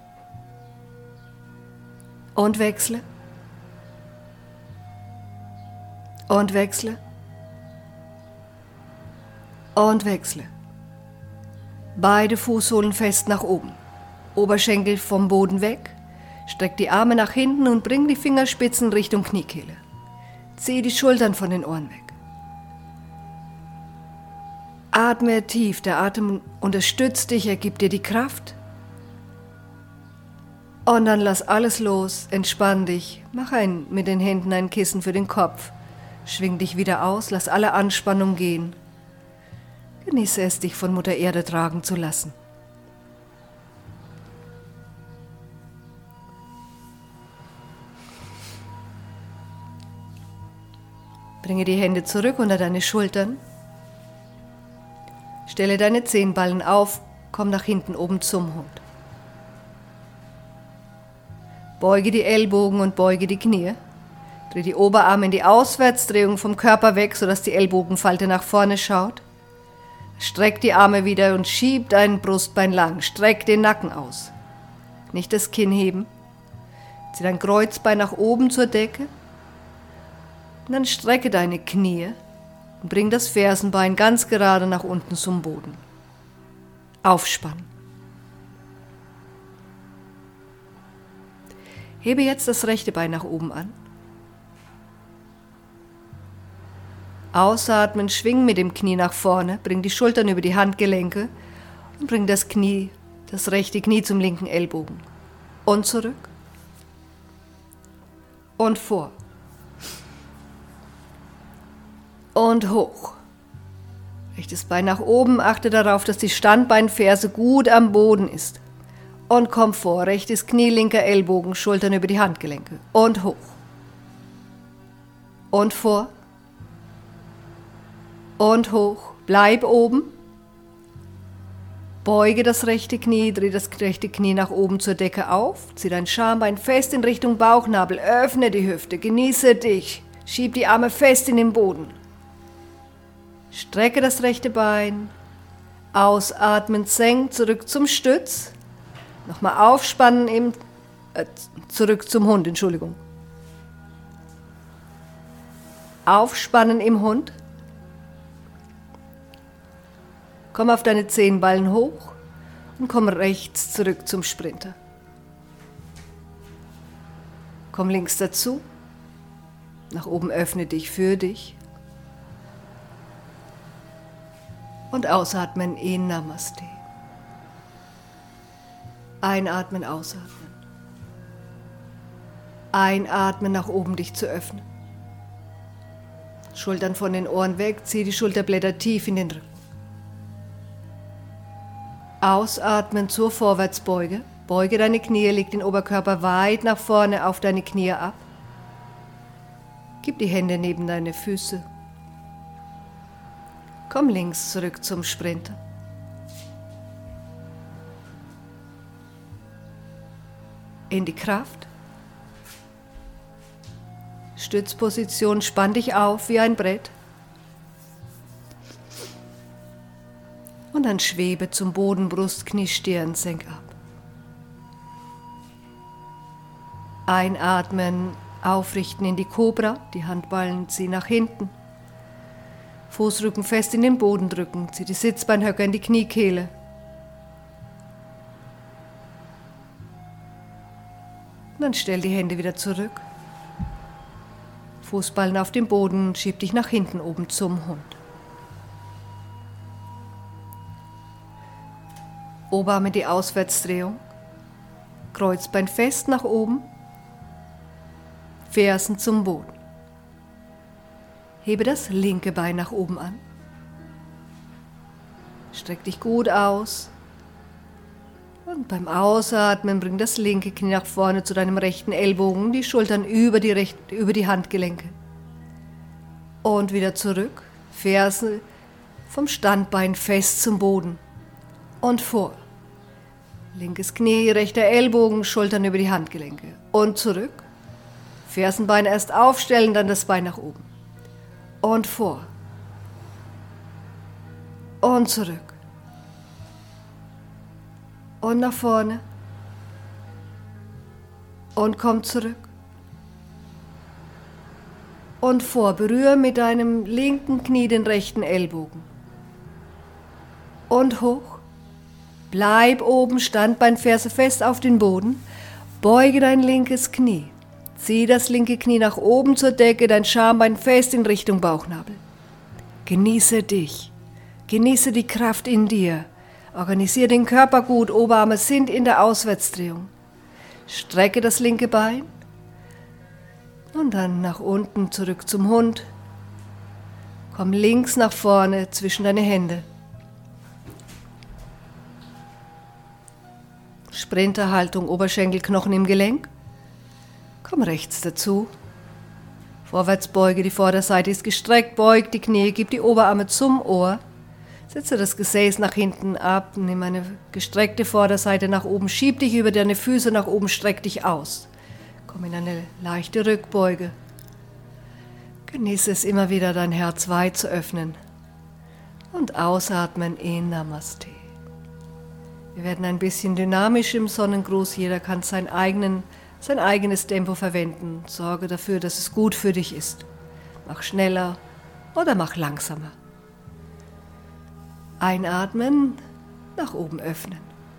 Und wechsle. Und wechsle. Und wechsle. Beide Fußsohlen fest nach oben. Oberschenkel vom Boden weg. Streck die Arme nach hinten und bring die Fingerspitzen Richtung Kniekehle. Zieh die Schultern von den Ohren weg. Atme tief, der Atem unterstützt dich, er gibt dir die Kraft. Und dann lass alles los, entspann dich, mach mit den Händen ein Kissen für den Kopf. Schwing dich wieder aus, lass alle Anspannung gehen. Genieße es, dich von Mutter Erde tragen zu lassen. Bringe die Hände zurück unter deine Schultern. Stelle deine Zehenballen auf, komm nach hinten oben zum Hund. Beuge die Ellbogen und beuge die Knie. Dreh die Oberarme in die Auswärtsdrehung vom Körper weg, sodass die Ellbogenfalte nach vorne schaut. Streck die Arme wieder und schieb dein Brustbein lang. Streck den Nacken aus. Nicht das Kinn heben. Zieh dein Kreuzbein nach oben zur Decke. Und dann strecke deine Knie und bring das Fersenbein ganz gerade nach unten zum Boden. Aufspannen. Hebe jetzt das rechte Bein nach oben an. Ausatmen, schwing mit dem Knie nach vorne, bring die Schultern über die Handgelenke und bring das rechte Knie zum linken Ellbogen. Und zurück. Und vor. Und hoch. Rechtes Bein nach oben, achte darauf, dass die Standbeinferse gut am Boden ist. Und komm vor, rechtes Knie, linker Ellbogen, Schultern über die Handgelenke. Und hoch. Und vor. Und hoch. Bleib oben. Beuge das rechte Knie, dreh das rechte Knie nach oben zur Decke auf. Zieh dein Schambein fest in Richtung Bauchnabel. Öffne die Hüfte, genieße dich. Schieb die Arme fest in den Boden. Strecke das rechte Bein. Ausatmen, senk, zurück zum Stütz. Nochmal aufspannen, zurück zum Hund, Entschuldigung. Aufspannen im Hund. Komm auf deine Zehenballen hoch und komm rechts zurück zum Sprinter. Komm links dazu. Nach oben öffne dich für dich. Und ausatmen in Namaste. Einatmen, ausatmen. Einatmen, nach oben dich zu öffnen. Schultern von den Ohren weg, zieh die Schulterblätter tief in den Rücken. Ausatmen zur Vorwärtsbeuge. Beuge deine Knie, leg den Oberkörper weit nach vorne auf deine Knie ab. Gib die Hände neben deine Füße. Komm links zurück zum Sprinter. In die Kraft. Stützposition, spann dich auf wie ein Brett. Und dann schwebe zum Boden, Brust, Knie, Stirn, senk ab. Einatmen, aufrichten in die Kobra, die Handballen zieh nach hinten. Fußrücken fest in den Boden drücken, zieh die Sitzbeinhöcker in die Kniekehle. Und dann stell die Hände wieder zurück. Fußballen auf dem Boden, schieb dich nach hinten oben zum Hund. Oberarme die Auswärtsdrehung. Kreuzbein fest nach oben. Fersen zum Boden. Hebe das linke Bein nach oben an. Streck dich gut aus. Und beim Ausatmen bring das linke Knie nach vorne zu deinem rechten Ellbogen, die Schultern über die Handgelenke. Und wieder zurück, Ferse vom Standbein fest zum Boden. Und vor. Linkes Knie, rechter Ellbogen, Schultern über die Handgelenke. Und zurück. Fersenbein erst aufstellen, dann das Bein nach oben. Und vor. Und zurück. Und nach vorne. Und komm zurück. Und vor. Berühre mit deinem linken Knie den rechten Ellbogen. Und hoch. Bleib oben, Standbeinferse fest auf den Boden. Beuge dein linkes Knie. Zieh das linke Knie nach oben zur Decke, dein Schambein fest in Richtung Bauchnabel. Genieße dich. Genieße die Kraft in dir. Organisiere den Körper gut, Oberarme sind in der Auswärtsdrehung. Strecke das linke Bein und dann nach unten zurück zum Hund. Komm links nach vorne zwischen deine Hände. Sprinterhaltung, Oberschenkelknochen im Gelenk. Komm rechts dazu. Vorwärtsbeuge, die Vorderseite ist gestreckt, beug die Knie, gib die Oberarme zum Ohr. Setze das Gesäß nach hinten ab, nimm eine gestreckte Vorderseite nach oben, schieb dich über deine Füße nach oben, streck dich aus. Komm in eine leichte Rückbeuge. Genieße es immer wieder, dein Herz weit zu öffnen. Und ausatmen in Namaste. Wir werden ein bisschen dynamisch im Sonnengruß. Jeder kann sein eigenes Tempo verwenden. Sorge dafür, dass es gut für dich ist. Mach schneller oder mach langsamer. Einatmen, nach oben öffnen.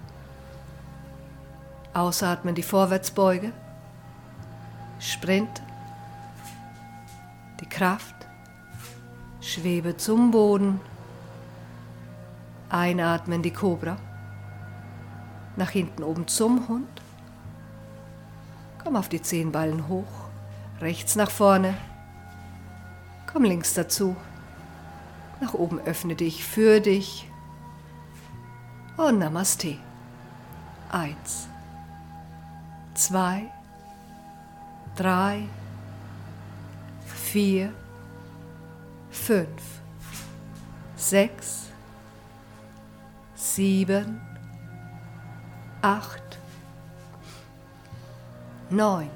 Ausatmen, die Vorwärtsbeuge. Sprint. Die Kraft. Schwebe zum Boden. Einatmen, die Kobra. Nach hinten oben zum Hund. Komm auf die Zehenballen hoch. Rechts nach vorne. Komm links dazu. Nach oben öffne dich für dich. Und Namaste. 1, 2, 3, 4, 5, 6, 7, 8, 9,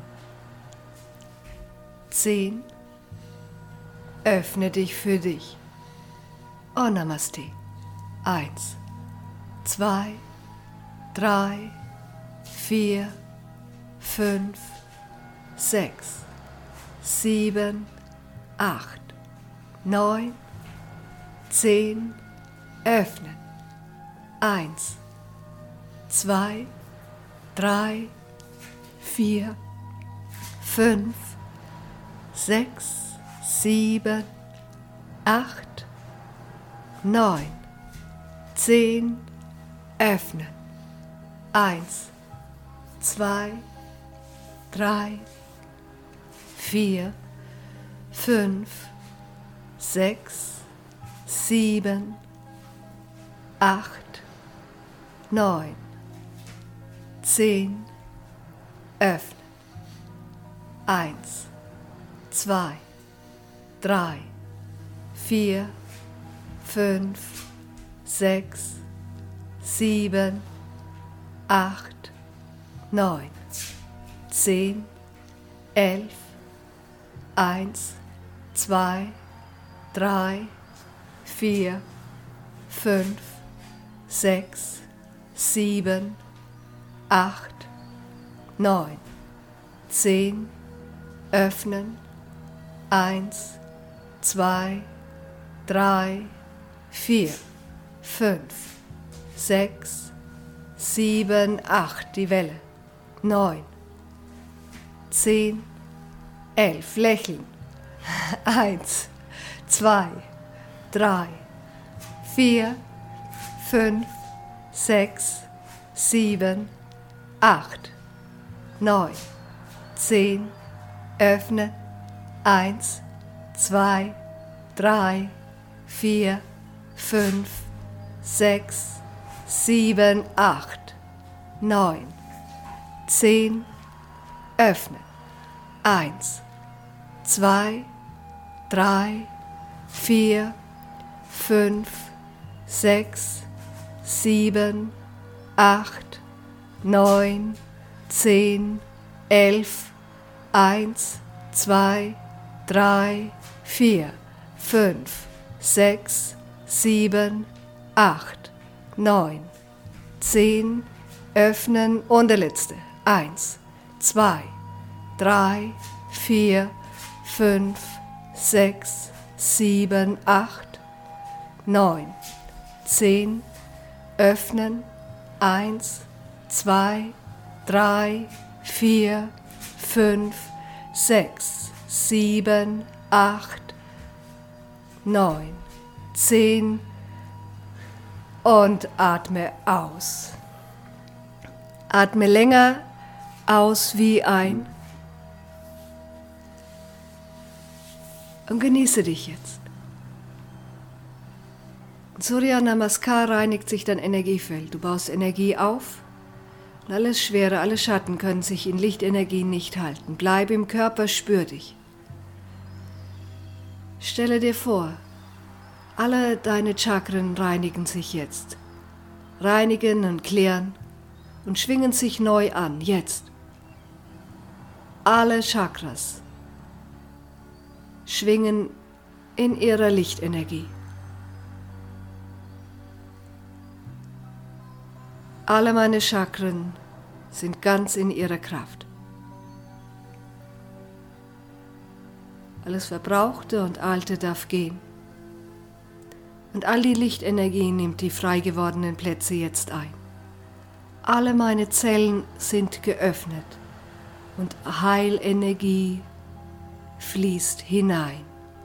10. Öffne dich für dich. Und Namaste. 1, 2, 3, 4, 5, 6, 7, 8, 9, 10. Öffnen. 1, 2, 3, 4, 5, 6, 7, 8, 9, 10. Öffnen. 1, 2, 3, 4, 5, 6, 7, 8, 9, 10. Öffnen. 1, 2, 3, 4, 5, 6, 7, 8, 9, 10, 11, 1, 2, 3, 4, 5, 6, 7, 8, 9, 10. Öffnen. 1, 2, 3, 4, 5, 6, 7, 8. Die Welle. 9, 10, 11. Lächeln. 1, 2, 3, 4, 5, 6, 7, 8, 9, 10. Öffnen. 1, 2, 3, 4, 5, 6, 7, 8, 9, 10. Öffnen. 1, 2, 3, 4, 5, 6, 7, 8, 9, 10, 11. 1, 2, 3, 4, 5, 6, 7, 8, 9, 10. Öffnen und der letzte. 1, 2, 3, 4, 5, 6, 7, 8, 9, 10. Öffnen. 1, 2, 3, 4, 5, 6, 7, 8, 9, 10 und atme aus. Atme länger aus wie ein und genieße dich jetzt. Surya Namaskar reinigt sich dein Energiefeld. Du baust Energie auf. Und alles Schwere, alle Schatten können sich in Lichtenergien nicht halten. Bleib im Körper, spür dich. Stelle dir vor, alle deine Chakren reinigen sich jetzt. Reinigen und klären und schwingen sich neu an, jetzt. Alle Chakras schwingen in ihrer Lichtenergie. Alle meine Chakren sind ganz in ihrer Kraft. Alles Verbrauchte und Alte darf gehen. Und all die Lichtenergie nimmt die frei gewordenen Plätze jetzt ein. Alle meine Zellen sind geöffnet und Heilenergie fließt hinein.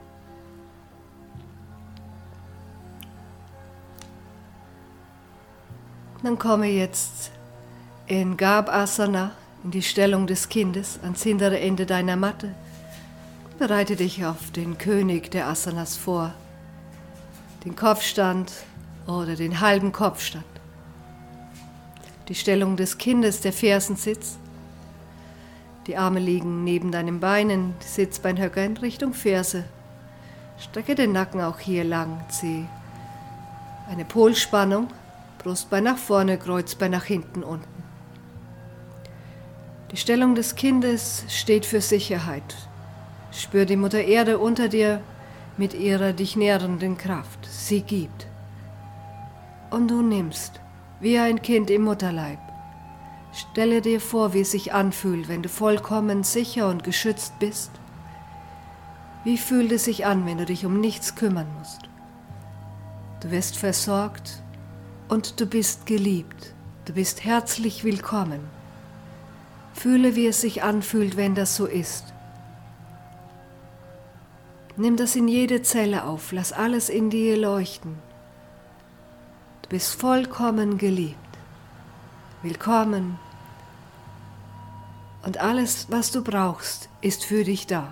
Dann komme jetzt in Garbhasana, in die Stellung des Kindes, ans hintere Ende deiner Matte. Bereite dich auf den König der Asanas vor, den Kopfstand oder den halben Kopfstand. Die Stellung des Kindes, der Fersensitz. Die Arme liegen neben deinen Beinen, die Sitzbeinhöcker in Richtung Ferse. Strecke den Nacken auch hier lang, zieh eine Polspannung, Brustbein nach vorne, Kreuzbein nach hinten unten. Die Stellung des Kindes steht für Sicherheit. Spür die Mutter Erde unter dir mit ihrer dich nährenden Kraft. Sie gibt. Und du nimmst, wie ein Kind im Mutterleib. Stelle dir vor, wie es sich anfühlt, wenn du vollkommen sicher und geschützt bist. Wie fühlt es sich an, wenn du dich um nichts kümmern musst? Du wirst versorgt und du bist geliebt. Du bist herzlich willkommen. Fühle, wie es sich anfühlt, wenn das so ist. Nimm das in jede Zelle auf, lass alles in dir leuchten. Du bist vollkommen geliebt, willkommen und alles, was du brauchst, ist für dich da.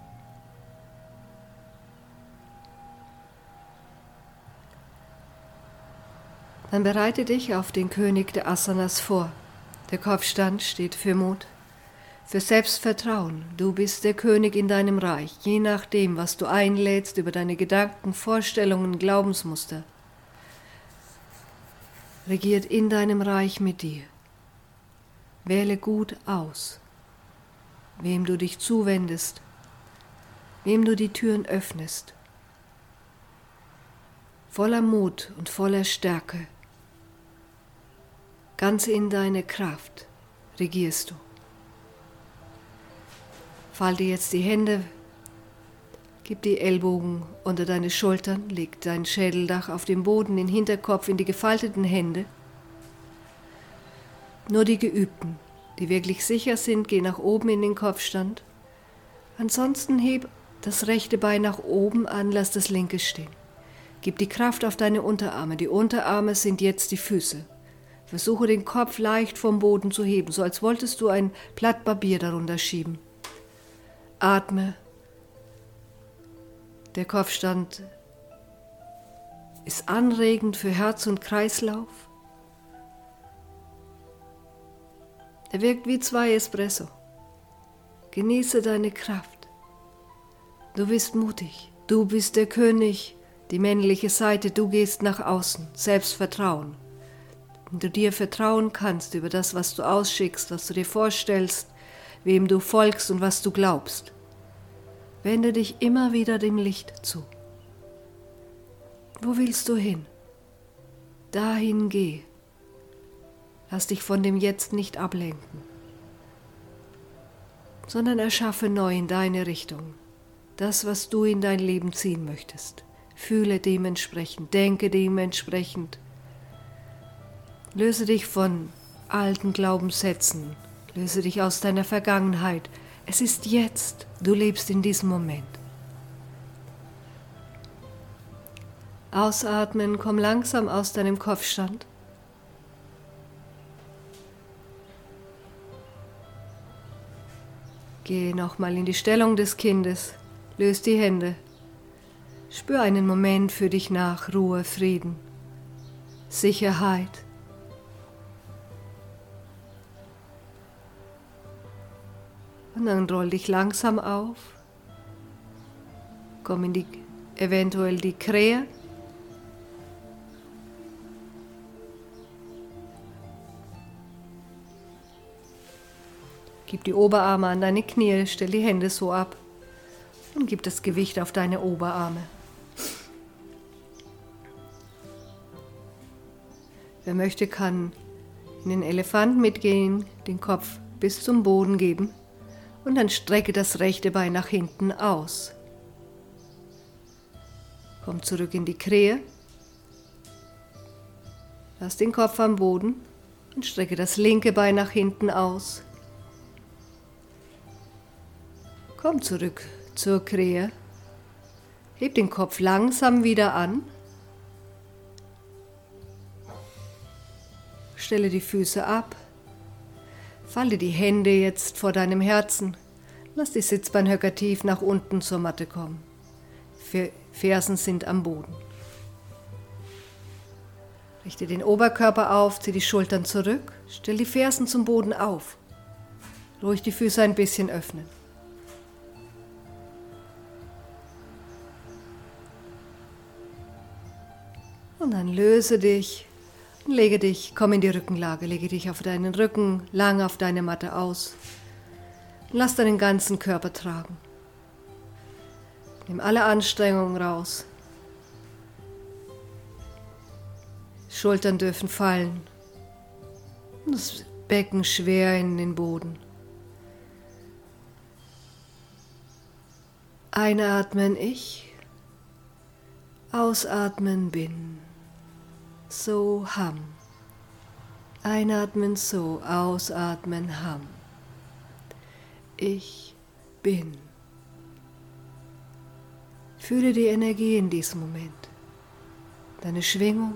Dann bereite dich auf den König der Asanas vor. Der Kopfstand steht für Mut, für Selbstvertrauen. Du bist der König in deinem Reich, je nachdem, was du einlädst über deine Gedanken, Vorstellungen, Glaubensmuster. Regiert in deinem Reich mit dir. Wähle gut aus, wem du dich zuwendest, wem du die Türen öffnest. Voller Mut und voller Stärke, ganz in deine Kraft regierst du. Falte jetzt die Hände, gib die Ellbogen unter deine Schultern, leg dein Schädeldach auf den Boden, den Hinterkopf in die gefalteten Hände. Nur die Geübten, die wirklich sicher sind, gehen nach oben in den Kopfstand. Ansonsten heb das rechte Bein nach oben an, lass das linke stehen. Gib die Kraft auf deine Unterarme. Die Unterarme sind jetzt die Füße. Versuche den Kopf leicht vom Boden zu heben, so als wolltest du ein Blatt Papier darunter schieben. Atme. Der Kopfstand ist anregend für Herz und Kreislauf. Er wirkt wie 2 Espresso. Genieße deine Kraft. Du bist mutig. Du bist der König, die männliche Seite. Du gehst nach außen. Selbstvertrauen. Wenn du dir vertrauen kannst über das, was du ausschickst, was du dir vorstellst, wem du folgst und was du glaubst. Wende dich immer wieder dem Licht zu. Wo willst du hin? Dahin geh. Lass dich von dem Jetzt nicht ablenken, sondern erschaffe neu in deine Richtung das, was du in dein Leben ziehen möchtest. Fühle dementsprechend, denke dementsprechend. Löse dich von alten Glaubenssätzen, löse dich aus deiner Vergangenheit. Es ist jetzt, du lebst in diesem Moment. Ausatmen, komm langsam aus deinem Kopfstand. Geh nochmal in die Stellung des Kindes, löse die Hände. Spür einen Moment für dich nach, Ruhe, Frieden, Sicherheit. Und dann roll dich langsam auf. Komm in eventuell die Krähe. Gib die Oberarme an deine Knie, stell die Hände so ab und gib das Gewicht auf deine Oberarme. Wer möchte, kann in den Elefant mitgehen, den Kopf bis zum Boden geben und dann strecke das rechte Bein nach hinten aus. Komm zurück in die Krähe. Lass den Kopf am Boden und strecke das linke Bein nach hinten aus. Komm zurück zur Krähe. Heb den Kopf langsam wieder an. Stelle die Füße ab. Falte die Hände jetzt vor deinem Herzen. Lass die Sitzbeinhöcker tief nach unten zur Matte kommen. Fersen sind am Boden. Richte den Oberkörper auf, zieh die Schultern zurück, stell die Fersen zum Boden auf. Ruhig die Füße ein bisschen öffnen. Und dann löse dich und lege dich, komm in die Rückenlage, lege dich auf deinen Rücken, lang auf deine Matte aus. Und lass deinen ganzen Körper tragen. Nimm alle Anstrengungen raus. Schultern dürfen fallen. Und das Becken schwer in den Boden. Einatmen ich, ausatmen bin. So Ham. Einatmen so, ausatmen Ham. Ich bin. Fühle die Energie in diesem Moment, deine Schwingung,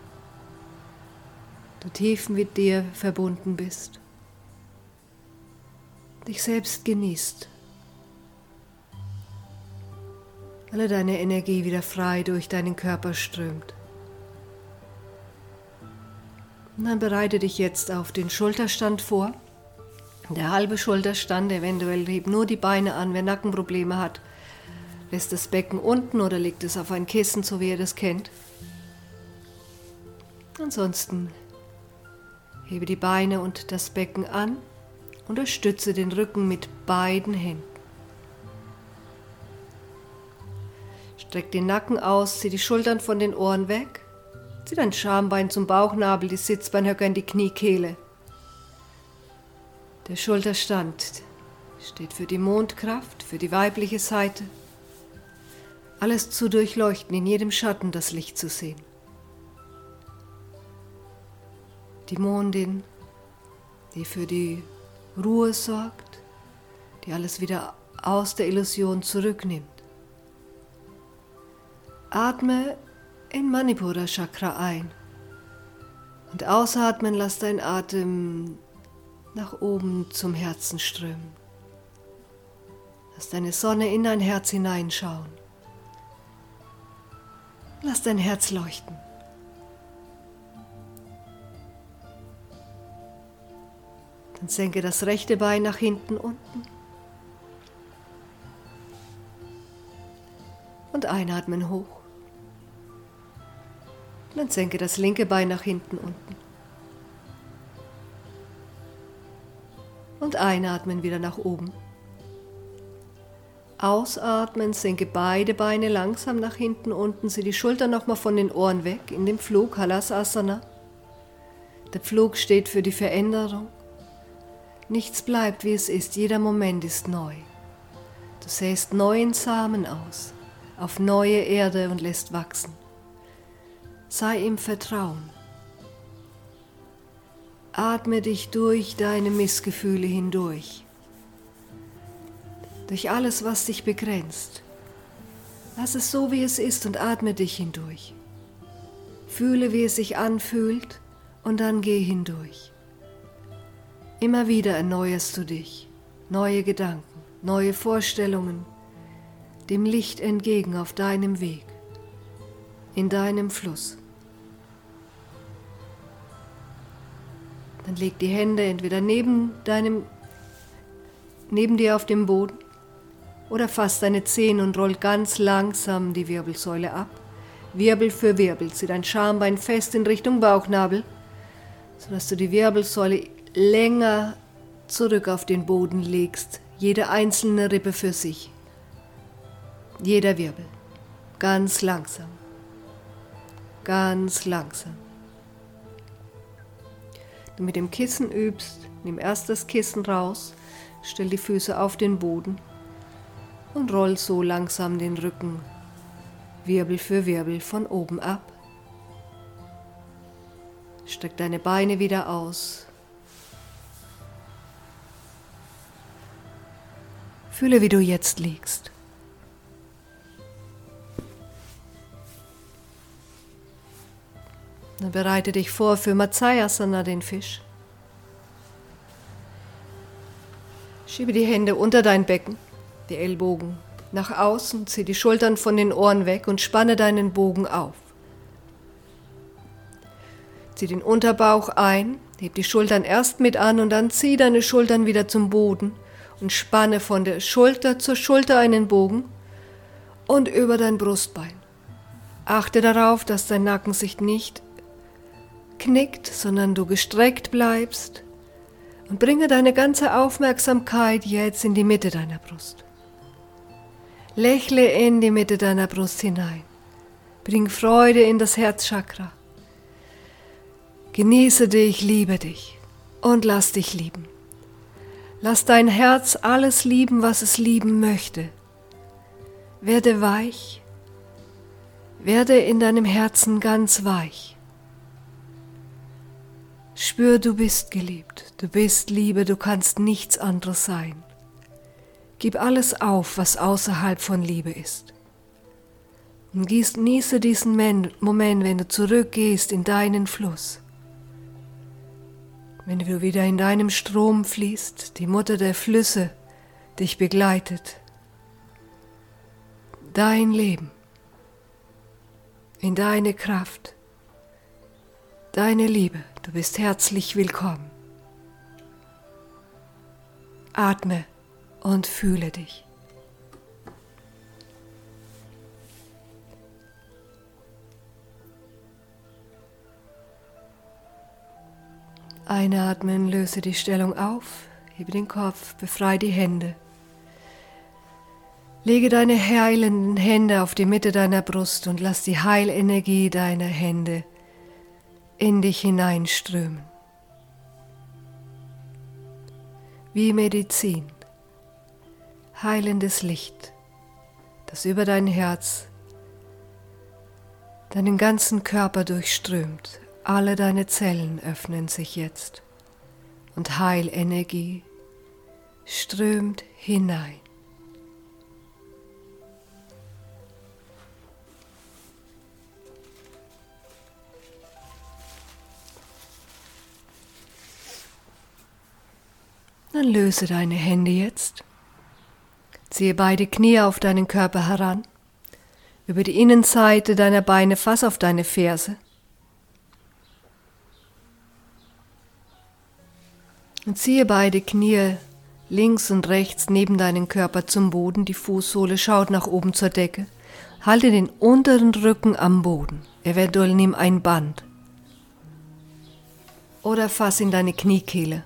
du tief mit dir verbunden bist, dich selbst genießt, alle deine Energie wieder frei durch deinen Körper strömt. Und dann bereite dich jetzt auf den Schulterstand vor, der halbe Schulterstand, eventuell heb nur die Beine an, wer Nackenprobleme hat. Lässt das Becken unten oder legt es auf ein Kissen, so wie ihr das kennt. Ansonsten hebe die Beine und das Becken an, unterstütze den Rücken mit beiden Händen. Streck den Nacken aus, zieh die Schultern von den Ohren weg, zieh dein Schambein zum Bauchnabel, die Sitzbeinhöcker in die Kniekehle. Der Schulterstand steht für die Mondkraft, für die weibliche Seite. Alles zu durchleuchten, in jedem Schatten das Licht zu sehen. Die Mondin, die für die Ruhe sorgt, die alles wieder aus der Illusion zurücknimmt. Atme in Manipura Chakra ein und ausatmen, lass dein Atem nach oben zum Herzen strömen. Lass deine Sonne in dein Herz hineinschauen. Lass dein Herz leuchten. Dann senke das rechte Bein nach hinten unten. Und einatmen hoch. Dann senke das linke Bein nach hinten unten. Und einatmen wieder nach oben. Ausatmen, senke beide Beine langsam nach hinten unten, zieh die Schultern nochmal von den Ohren weg in dem Flug, Halasasana. Der Flug steht für die Veränderung. Nichts bleibt, wie es ist, jeder Moment ist neu. Du säst neuen Samen aus, auf neue Erde und lässt wachsen. Sei im Vertrauen. Atme dich durch deine Missgefühle hindurch. Durch alles, was dich begrenzt. Lass es so, wie es ist und atme dich hindurch. Fühle, wie es sich anfühlt und dann geh hindurch. Immer wieder erneuerst du dich, neue Gedanken, neue Vorstellungen, dem Licht entgegen auf deinem Weg, in deinem Fluss. Dann leg die Hände entweder neben dir auf dem Boden oder fass deine Zehen und roll ganz langsam die Wirbelsäule ab. Wirbel für Wirbel, zieh dein Schambein fest in Richtung Bauchnabel, sodass du die Wirbelsäule länger zurück auf den Boden legst, jede einzelne Rippe für sich, jeder Wirbel, ganz langsam, ganz langsam. Du mit dem Kissen übst, nimm erst das Kissen raus, stell die Füße auf den Boden und roll so langsam den Rücken, Wirbel für Wirbel von oben ab. Streck deine Beine wieder aus. Fühle, wie du jetzt liegst. Dann bereite dich vor für Matsayasana, den Fisch. Schiebe die Hände unter dein Becken, die Ellbogen nach außen, zieh die Schultern von den Ohren weg und spanne deinen Bogen auf. Zieh den Unterbauch ein, heb die Schultern erst mit an und dann zieh deine Schultern wieder zum Boden und spanne von der Schulter zur Schulter einen Bogen und über dein Brustbein. Achte darauf, dass dein Nacken sich nicht knickt, sondern du gestreckt bleibst und bringe deine ganze Aufmerksamkeit jetzt in die Mitte deiner Brust. Lächle in die Mitte deiner Brust hinein. Bring Freude in das Herzchakra. Genieße dich, liebe dich und lass dich lieben. Lass dein Herz alles lieben, was es lieben möchte. Werde weich, werde in deinem Herzen ganz weich. Spür, du bist geliebt, du bist Liebe, du kannst nichts anderes sein. Gib alles auf, was außerhalb von Liebe ist. Und genieße diesen Moment, wenn du zurückgehst in deinen Fluss. Wenn du wieder in deinem Strom fließt, die Mutter der Flüsse dich begleitet. Dein Leben, in deine Kraft, deine Liebe, du bist herzlich willkommen. Atme und fühle dich. Einatmen, löse die Stellung auf, hebe den Kopf, befreie die Hände. Lege deine heilenden Hände auf die Mitte deiner Brust und lass die Heilenergie deiner Hände in dich hineinströmen. Wie Medizin, heilendes Licht, das über dein Herz, deinen ganzen Körper durchströmt. Alle deine Zellen öffnen sich jetzt und Heilenergie strömt hinein. Dann löse deine Hände jetzt. Ziehe beide Knie auf deinen Körper heran. Über die Innenseite deiner Beine fass auf deine Ferse. Und ziehe beide Knie links und rechts neben deinen Körper zum Boden. Die Fußsohle schaut nach oben zur Decke. Halte den unteren Rücken am Boden. Eventuell nimm ein Band. Oder fass in deine Kniekehle.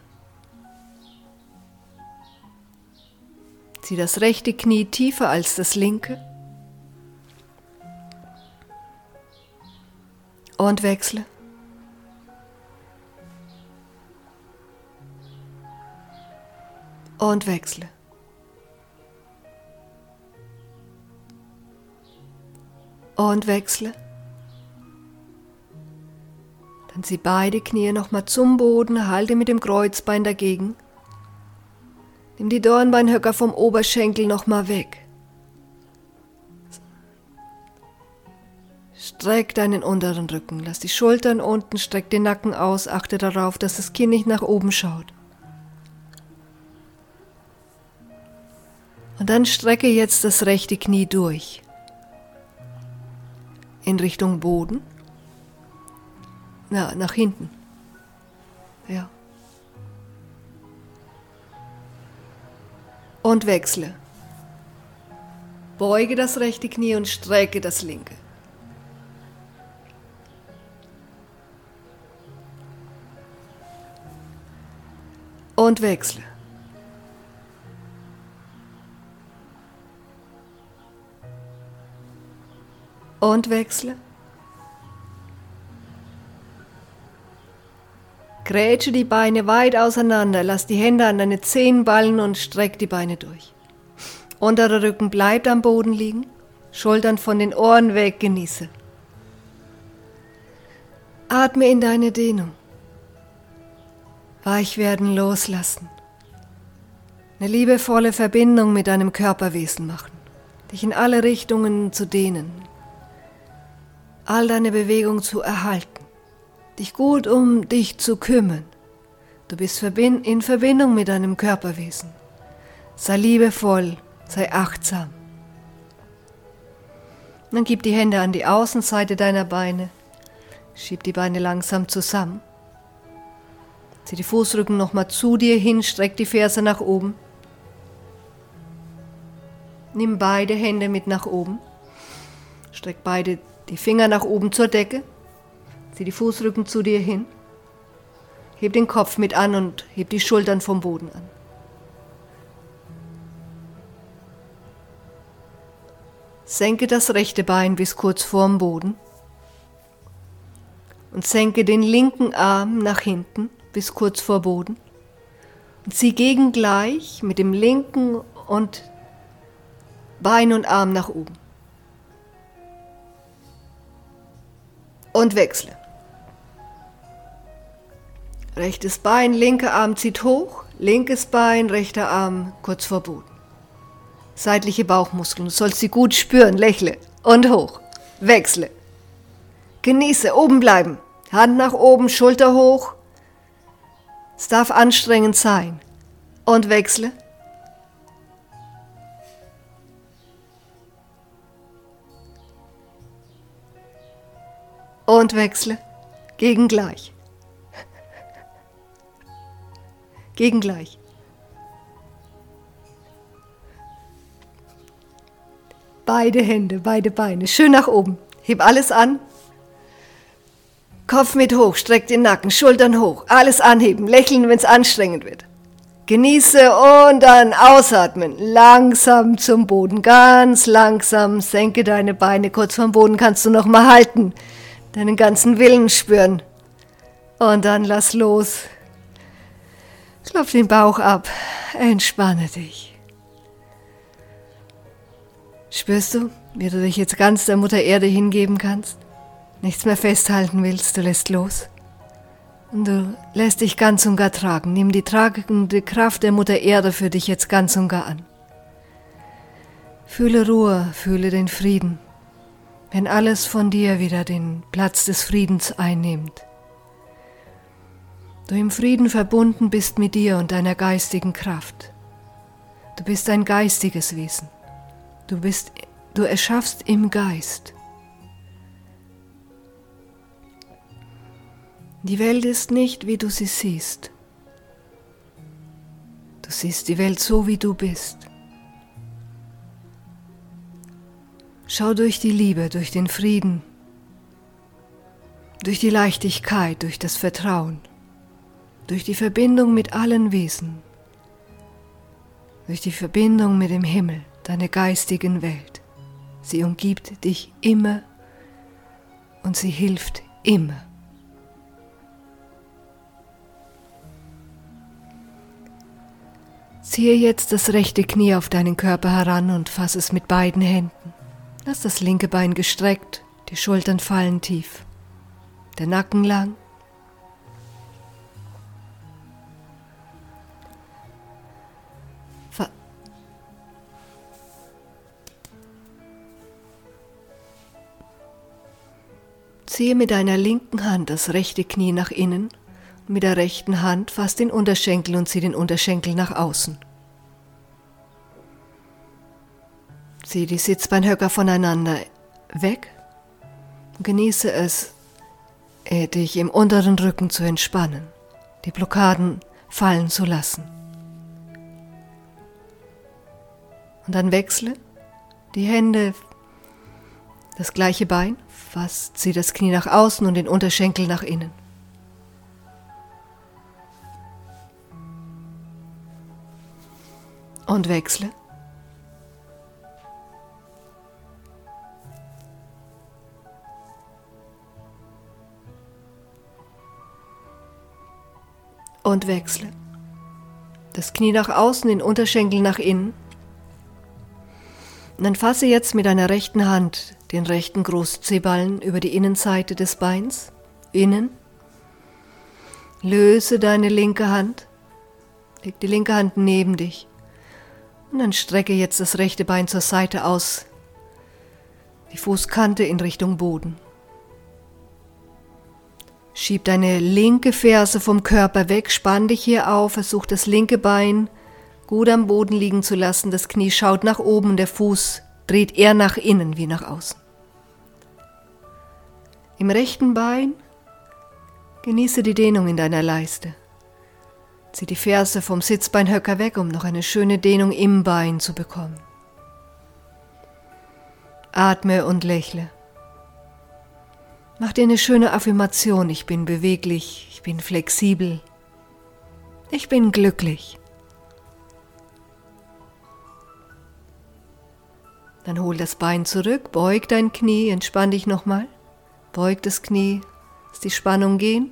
Zieh das rechte Knie tiefer als das linke. Und wechsle. Und wechsle. Und wechsle. Dann zieh beide Knie nochmal zum Boden, halte mit dem Kreuzbein dagegen. Nimm die Dornbeinhöcker vom Oberschenkel nochmal weg. Streck deinen unteren Rücken, lass die Schultern unten, streck den Nacken aus, achte darauf, dass das Kinn nicht nach oben schaut. Und dann strecke jetzt das rechte Knie durch. In Richtung Boden. Ja, nach hinten. Ja. Und wechsle. Beuge das rechte Knie und strecke das linke. Und wechsle. Und wechsle. Grätsche die Beine weit auseinander, lass die Hände an deine Zehen ballen und streck die Beine durch. Unterer Rücken bleibt am Boden liegen, Schultern von den Ohren weg, genieße. Atme in deine Dehnung. Weich werden, loslassen. Eine liebevolle Verbindung mit deinem Körperwesen machen. Dich in alle Richtungen zu dehnen. All deine Bewegung zu erhalten. Dich gut um dich zu kümmern. Du bist in Verbindung mit deinem Körperwesen. Sei liebevoll, sei achtsam. Und dann gib die Hände an die Außenseite deiner Beine. Schieb die Beine langsam zusammen. Zieh die Fußrücken nochmal zu dir hin, streck die Ferse nach oben. Nimm beide Hände mit nach oben. Streck beide die Finger nach oben zur Decke. Zieh die Fußrücken zu dir hin. Heb den Kopf mit an und heb die Schultern vom Boden an. Senke das rechte Bein bis kurz vorm Boden und senke den linken Arm nach hinten bis kurz vor Boden und zieh gegengleich mit dem linken und Bein und Arm nach oben. Und wechsle. Rechtes Bein, linker Arm zieht hoch, linkes Bein, rechter Arm kurz vor Boden. Seitliche Bauchmuskeln, du sollst sie gut spüren, lächle und hoch, wechsle. Genieße, oben bleiben, Hand nach oben, Schulter hoch. Es darf anstrengend sein. Und wechsle. Und wechsle. Gegengleich. Gegengleich. Beide Hände, beide Beine, schön nach oben. Heb alles an. Kopf mit hoch, streck den Nacken, Schultern hoch. Alles anheben, lächeln, wenn es anstrengend wird. Genieße und dann ausatmen. Langsam zum Boden, ganz langsam. Senke deine Beine kurz vom Boden, kannst du noch mal halten. Deinen ganzen Willen spüren. Und dann lass los. Klopf den Bauch ab. Entspanne dich. Spürst du, wie du dich jetzt ganz der Mutter Erde hingeben kannst? Nichts mehr festhalten willst, du lässt los. Und du lässt dich ganz und gar tragen. Nimm die tragende Kraft der Mutter Erde für dich jetzt ganz und gar an. Fühle Ruhe, fühle den Frieden, wenn alles von dir wieder den Platz des Friedens einnimmt. Du im Frieden verbunden bist mit dir und deiner geistigen Kraft. Du bist ein geistiges Wesen. Du erschaffst im Geist. Die Welt ist nicht, wie du sie siehst. Du siehst die Welt so, wie du bist. Schau durch die Liebe, durch den Frieden, durch die Leichtigkeit, durch das Vertrauen, durch die Verbindung mit allen Wesen, durch die Verbindung mit dem Himmel, deiner geistigen Welt. Sie umgibt dich immer und sie hilft immer. Ziehe jetzt das rechte Knie auf deinen Körper heran und fass es mit beiden Händen. Lass das linke Bein gestreckt, die Schultern fallen tief, der Nacken lang. Ziehe mit deiner linken Hand das rechte Knie nach innen und mit der rechten Hand fass den Unterschenkel und zieh den Unterschenkel nach außen. Zieh die Sitzbeinhöcker voneinander weg und genieße es, dich im unteren Rücken zu entspannen, die Blockaden fallen zu lassen. Und dann wechsle die Hände, das gleiche Bein, zieh das Knie nach außen und den Unterschenkel nach innen. Und wechsle. und wechsle. Das Knie nach außen, den Unterschenkel nach innen. Und dann fasse jetzt mit deiner rechten Hand den rechten Großzehballen über die Innenseite des Beins, innen. Löse deine linke Hand, leg die linke Hand neben dich und dann strecke jetzt das rechte Bein zur Seite aus, die Fußkante in Richtung Boden. Schieb deine linke Ferse vom Körper weg, spann dich hier auf, versuch das linke Bein gut am Boden liegen zu lassen, das Knie schaut nach oben, der Fuß dreht eher nach innen wie nach außen. Im rechten Bein genieße die Dehnung in deiner Leiste. Zieh die Ferse vom Sitzbeinhöcker weg, um noch eine schöne Dehnung im Bein zu bekommen. Atme und lächle. Mach dir eine schöne Affirmation. Ich bin beweglich, ich bin flexibel, ich bin glücklich. Dann hol das Bein zurück, beug dein Knie, entspann dich nochmal. Beug das Knie, lass die Spannung gehen.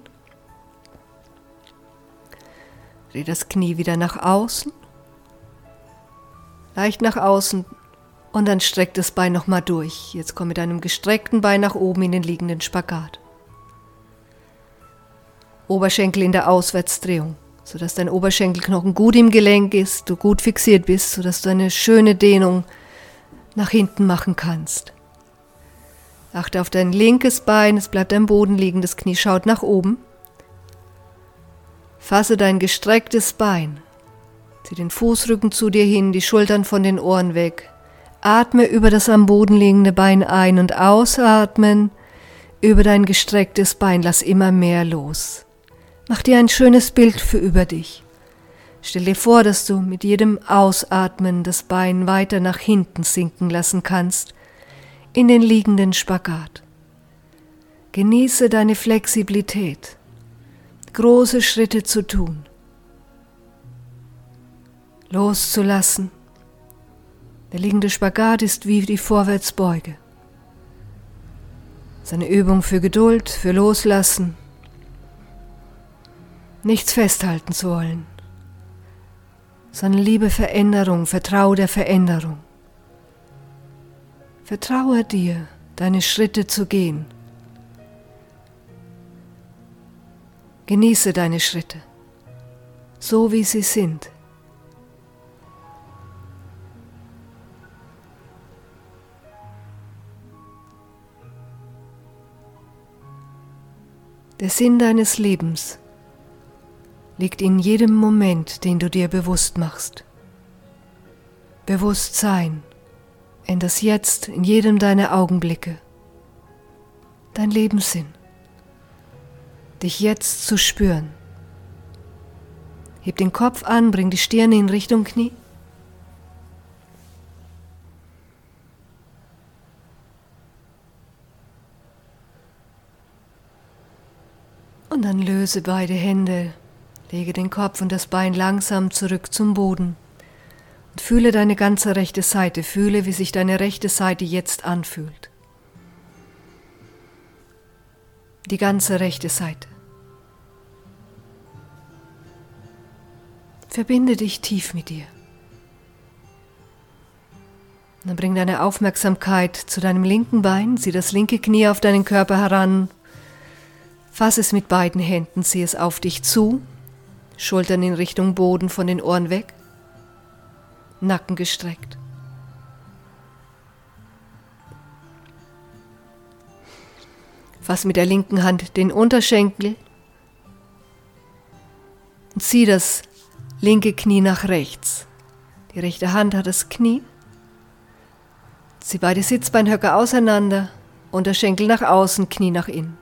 Dreh das Knie wieder nach außen, leicht nach außen und dann streck das Bein nochmal durch. Jetzt komm mit einem gestreckten Bein nach oben in den liegenden Spagat. Oberschenkel in der Auswärtsdrehung, sodass dein Oberschenkelknochen gut im Gelenk ist, du gut fixiert bist, sodass du eine schöne Dehnung nach hinten machen kannst. Achte auf dein linkes Bein, es bleibt am Boden liegen, das Knie schaut nach oben. Fasse dein gestrecktes Bein, zieh den Fußrücken zu dir hin, die Schultern von den Ohren weg. Atme über das am Boden liegende Bein ein und ausatmen über dein gestrecktes Bein, lass immer mehr los. Mach dir ein schönes Bild für über dich. Stell dir vor, dass du mit jedem Ausatmen das Bein weiter nach hinten sinken lassen kannst, in den liegenden Spagat. Genieße deine Flexibilität, große Schritte zu tun, loszulassen. Der liegende Spagat ist wie die Vorwärtsbeuge. Es ist eine Übung für Geduld, für Loslassen, nichts festhalten zu wollen, sondern liebe Veränderung, vertraue der Veränderung. Vertraue dir, deine Schritte zu gehen. Genieße deine Schritte, so wie sie sind. Der Sinn deines Lebens liegt in jedem Moment, den du dir bewusst machst. Bewusstsein in das Jetzt, in jedem deiner Augenblicke. Dein Lebenssinn. Dich jetzt zu spüren. Heb den Kopf an, bring die Stirn in Richtung Knie. Und dann löse beide Hände, lege den Kopf und das Bein langsam zurück zum Boden und fühle deine ganze rechte Seite, fühle, wie sich deine rechte Seite jetzt anfühlt. Die ganze rechte Seite. Verbinde dich tief mit dir. Und dann bring deine Aufmerksamkeit zu deinem linken Bein, zieh das linke Knie auf deinen Körper heran, fass es mit beiden Händen, zieh es auf dich zu, Schultern in Richtung Boden, von den Ohren weg, Nacken gestreckt. Fass mit der linken Hand den Unterschenkel und zieh das linke Knie nach rechts. Die rechte Hand hat das Knie. Zieh beide Sitzbeinhöcker auseinander, Unterschenkel nach außen, Knie nach innen.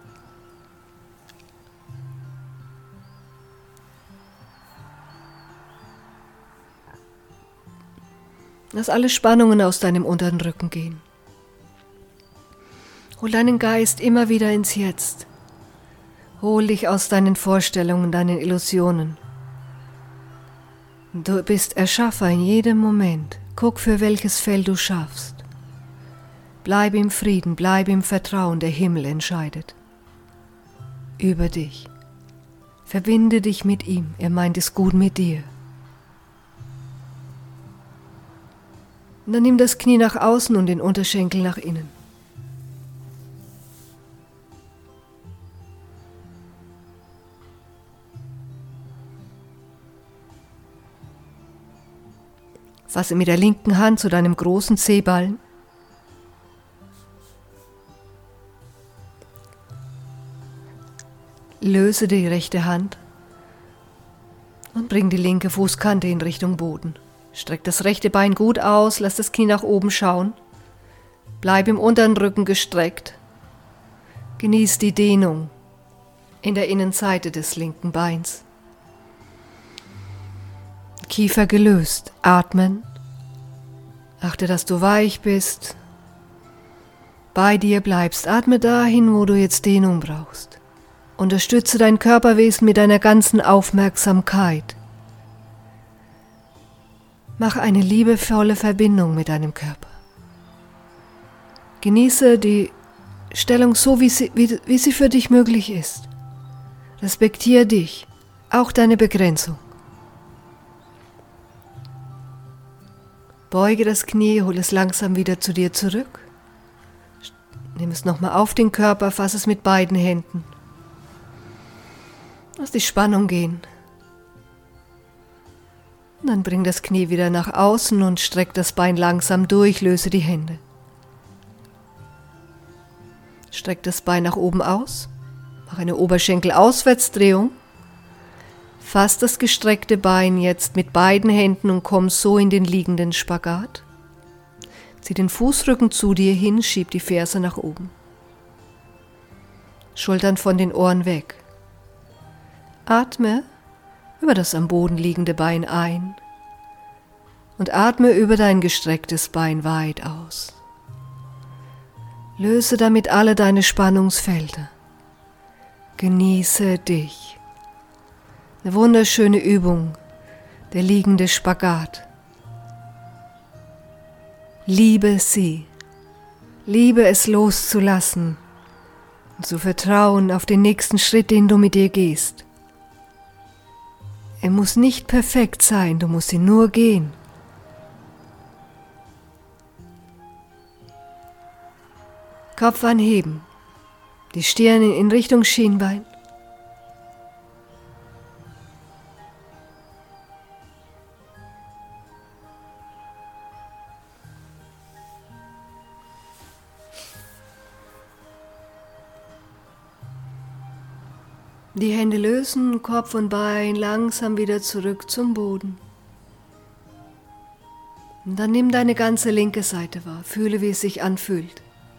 Lass alle Spannungen aus deinem unteren Rücken gehen. Hol deinen Geist immer wieder ins Jetzt. Hol dich aus deinen Vorstellungen, deinen Illusionen. Du bist Erschaffer in jedem Moment. Guck, für welches Feld du schaffst. Bleib im Frieden, bleib im Vertrauen, der Himmel entscheidet über dich. Verbinde dich mit ihm, er meint es gut mit dir. Und dann nimm das Knie nach außen und den Unterschenkel nach innen. Fasse mit der linken Hand zu deinem großen Zehballen. Löse die rechte Hand und bring die linke Fußkante in Richtung Boden. Streck das rechte Bein gut aus, lass das Knie nach oben schauen. Bleib im unteren Rücken gestreckt. Genieß die Dehnung in der Innenseite des linken Beins. Kiefer gelöst, atmen. Achte, dass du weich bist. Bei dir bleibst, atme dahin, wo du jetzt Dehnung brauchst. Unterstütze dein Körperwesen mit deiner ganzen Aufmerksamkeit. Mach eine liebevolle Verbindung mit deinem Körper. Genieße die Stellung so, wie sie für dich möglich ist. Respektiere dich, auch deine Begrenzung. Beuge das Knie, hol es langsam wieder zu dir zurück. Nimm es nochmal auf den Körper, fass es mit beiden Händen. Lass die Spannung gehen. Und dann bring das Knie wieder nach außen und streck das Bein langsam durch, löse die Hände. Streck das Bein nach oben aus, mach eine Oberschenkel-Auswärtsdrehung. Fass das gestreckte Bein jetzt mit beiden Händen und komm so in den liegenden Spagat. Zieh den Fußrücken zu dir hin, schieb die Ferse nach oben. Schultern von den Ohren weg. Atme über das am Boden liegende Bein ein und atme über dein gestrecktes Bein weit aus. Löse damit alle deine Spannungsfelder. Genieße dich. Eine wunderschöne Übung, der liegende Spagat. Liebe sie, liebe es loszulassen und zu vertrauen auf den nächsten Schritt, den du mit dir gehst. Er muss nicht perfekt sein, du musst ihn nur gehen. Kopf anheben, die Stirn in Richtung Schienbein. Die Hände lösen, Kopf und Bein langsam wieder zurück zum Boden. Und dann nimm deine ganze linke Seite wahr, fühle, wie es sich anfühlt.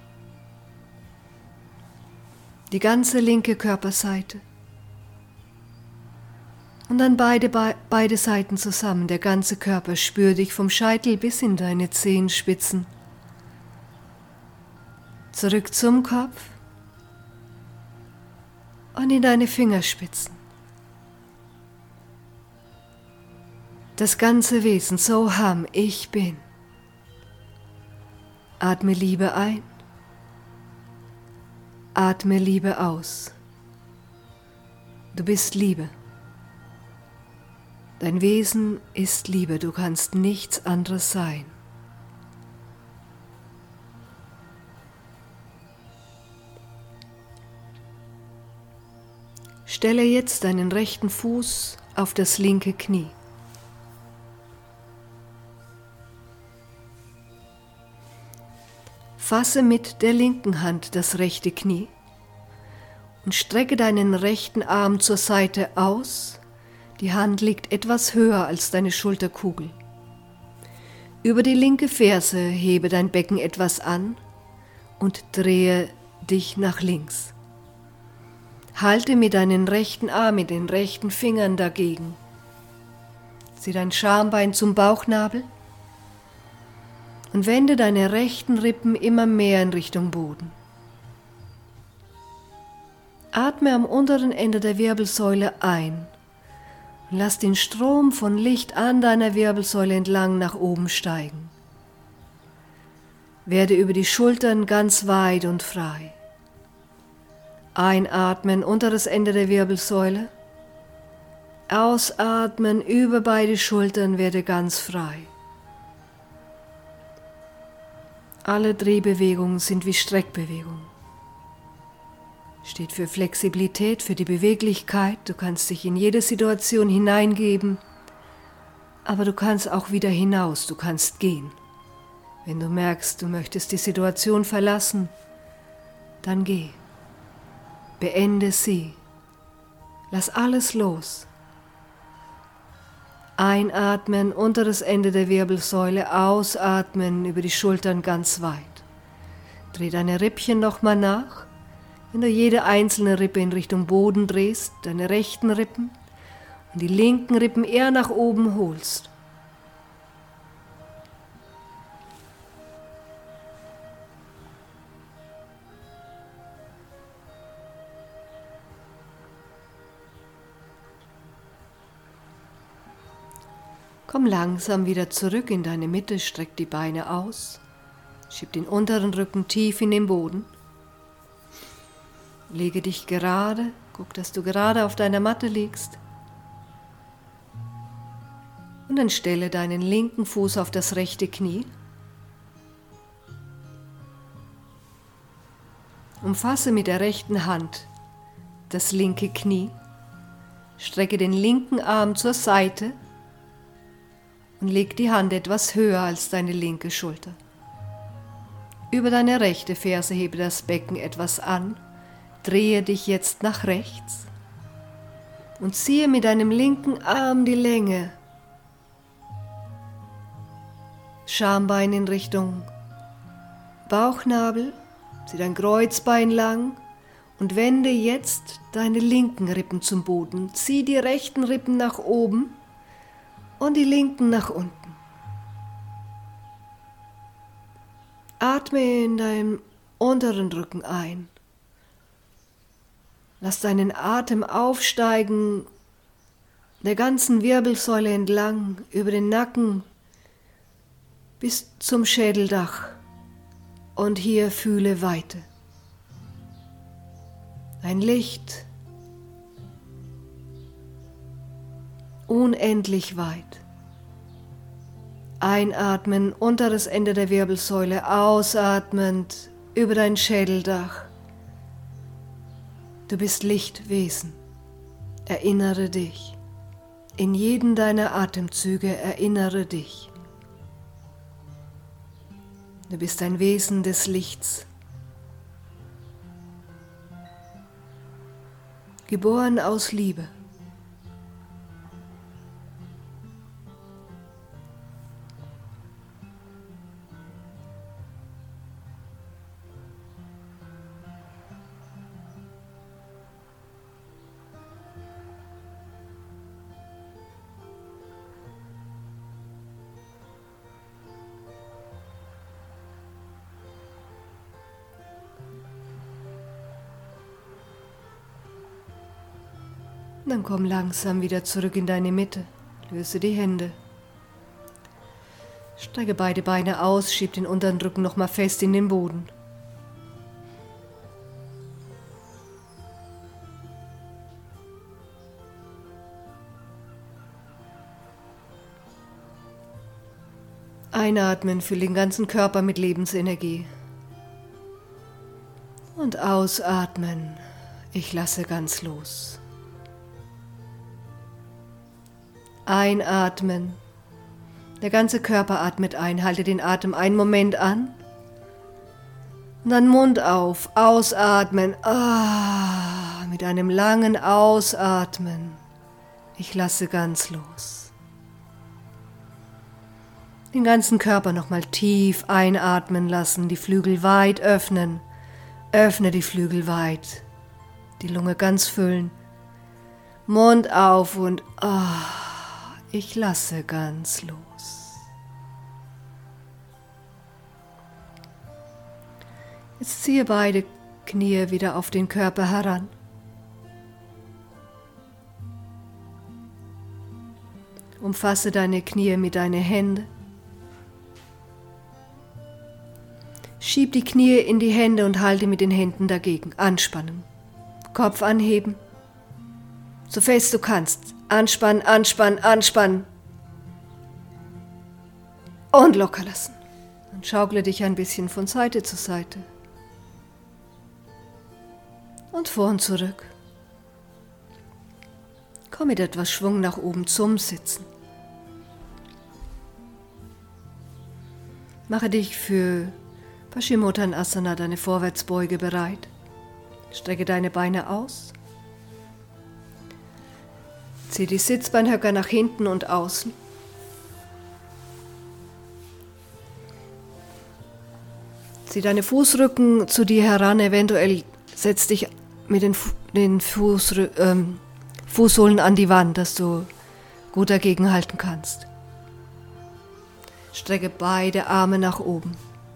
Die ganze linke Körperseite. Und dann beide Seiten zusammen, der ganze Körper, spür dich vom Scheitel bis in deine Zehenspitzen. Zurück zum Kopf. Und in deine Fingerspitzen. Das ganze Wesen, Soham, ich bin. Atme Liebe ein. Atme Liebe aus. Du bist Liebe. Dein Wesen ist Liebe, du kannst nichts anderes sein. Stelle jetzt deinen rechten Fuß auf das linke Knie. Fasse mit der linken Hand das rechte Knie und strecke deinen rechten Arm zur Seite aus. Die Hand liegt etwas höher als deine Schulterkugel. Über die linke Ferse hebe dein Becken etwas an und drehe dich nach links. Halte mit deinem rechten Arm, mit den rechten Fingern dagegen. Zieh dein Schambein zum Bauchnabel und wende deine rechten Rippen immer mehr in Richtung Boden. Atme am unteren Ende der Wirbelsäule ein und lass den Strom von Licht an deiner Wirbelsäule entlang nach oben steigen. Werde über die Schultern ganz weit und frei. Einatmen, unteres Ende der Wirbelsäule Ausatmen über beide Schultern, werde ganz frei. Alle Drehbewegungen sind wie Streckbewegungen. Steht für Flexibilität, für die Beweglichkeit. Du kannst dich in jede Situation hineingeben, aber du kannst auch wieder hinaus, du kannst gehen. Wenn du merkst, du möchtest die Situation verlassen, dann geh. Beende sie. Lass alles los. Einatmen, unteres Ende der Wirbelsäule, ausatmen, über die Schultern ganz weit. Dreh deine Rippchen nochmal nach. Wenn du jede einzelne Rippe in Richtung Boden drehst, deine rechten Rippen und die linken Rippen eher nach oben holst. Komm langsam wieder zurück in deine Mitte, streck die Beine aus, schieb den unteren Rücken tief in den Boden, lege dich gerade, guck, dass du gerade auf deiner Matte liegst und dann stelle deinen linken Fuß auf das rechte Knie, umfasse mit der rechten Hand das linke Knie, strecke den linken Arm zur Seite und leg die Hand etwas höher als deine linke Schulter. Über deine rechte Ferse hebe das Becken etwas an, drehe dich jetzt nach rechts und ziehe mit deinem linken Arm die Länge. Schambein in Richtung Bauchnabel, zieh dein Kreuzbein lang und wende jetzt deine linken Rippen zum Boden. Zieh die rechten Rippen nach oben und die linken nach unten. Atme in deinem unteren Rücken ein. Lass deinen Atem aufsteigen, der ganzen Wirbelsäule entlang, über den Nacken bis zum Schädeldach. Und hier fühle Weite. Ein Licht, unendlich weit. Einatmen, unteres Ende der Wirbelsäule, ausatmend über dein Schädeldach. Du bist Lichtwesen. Erinnere dich. In jeden deiner Atemzüge erinnere dich. Du bist ein Wesen des Lichts. Geboren aus Liebe. Dann komm langsam wieder zurück in deine Mitte. Löse die Hände. Strecke beide Beine aus, schieb den unteren Rücken nochmal fest in den Boden. Einatmen, füll den ganzen Körper mit Lebensenergie. Und ausatmen, ich lasse ganz los. Einatmen. Der ganze Körper atmet ein. Halte den Atem einen Moment an. Und dann Mund auf. Ausatmen. Mit einem langen Ausatmen. Ich lasse ganz los. Den ganzen Körper nochmal tief einatmen lassen. Die Flügel weit öffnen. Öffne die Flügel weit. Die Lunge ganz füllen. Mund auf und ich lasse ganz los. Jetzt ziehe beide Knie wieder auf den Körper heran. Umfasse deine Knie mit deinen Händen. Schieb die Knie in die Hände und halte mit den Händen dagegen. Anspannen. Kopf anheben. So fest du kannst. Anspannen, anspannen, anspannen. Und locker lassen. Dann schaukle dich ein bisschen von Seite zu Seite. Und vor und zurück. Komm mit etwas Schwung nach oben zum Sitzen. Mache dich für Paschimottanasana, deine Vorwärtsbeuge, bereit. Strecke deine Beine aus. Zieh die Sitzbeinhöcker nach hinten und außen. Zieh deine Fußrücken zu dir heran, eventuell setz dich mit den Fußsohlen an die Wand, dass du gut dagegen halten kannst. Strecke beide Arme nach oben.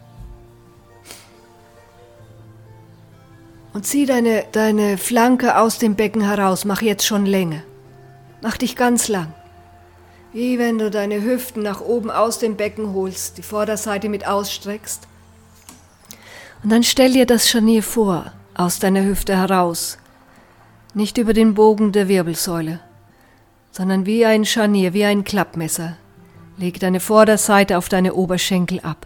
Und zieh deine Flanke aus dem Becken heraus, mach jetzt schon Länge. Mach dich ganz lang. Wie wenn du deine Hüften nach oben aus dem Becken holst, die Vorderseite mit ausstreckst. Und dann stell dir das Scharnier vor, aus deiner Hüfte heraus. Nicht über den Bogen der Wirbelsäule, sondern wie ein Scharnier, wie ein Klappmesser. Leg deine Vorderseite auf deine Oberschenkel ab.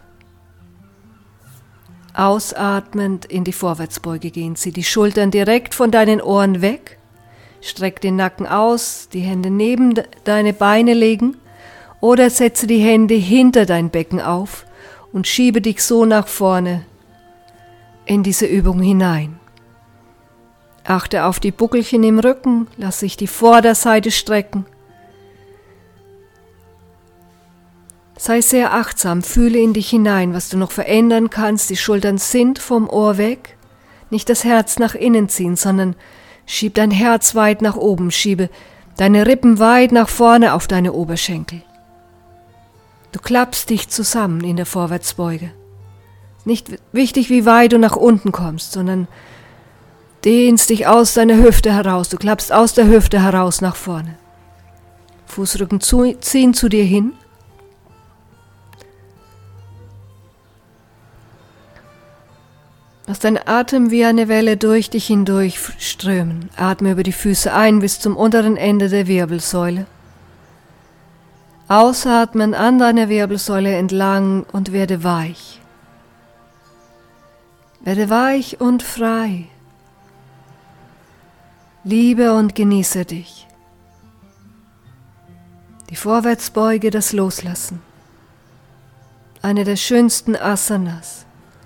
Ausatmend in die Vorwärtsbeuge gehen. Zieh die Schultern direkt von deinen Ohren weg. Streck den Nacken aus, die Hände neben deine Beine legen oder setze die Hände hinter dein Becken auf und schiebe dich so nach vorne in diese Übung hinein. Achte auf die Buckelchen im Rücken, lass sich die Vorderseite strecken. Sei sehr achtsam, fühle in dich hinein, was du noch verändern kannst. Die Schultern sind vom Ohr weg. Nicht das Herz nach innen ziehen, sondern schieb dein Herz weit nach oben, schiebe deine Rippen weit nach vorne auf deine Oberschenkel. Du klappst dich zusammen in der Vorwärtsbeuge. Nicht wichtig, wie weit du nach unten kommst, sondern dehnst dich aus deiner Hüfte heraus. Du klappst aus der Hüfte heraus nach vorne. Fußrücken ziehen zu dir hin. Lass deinen Atem wie eine Welle durch dich hindurch strömen. Atme über die Füße ein bis zum unteren Ende der Wirbelsäule. Ausatmen an deiner Wirbelsäule entlang und werde weich. Werde weich und frei. Liebe und genieße dich. Die Vorwärtsbeuge, das Loslassen. Eine der schönsten Asanas.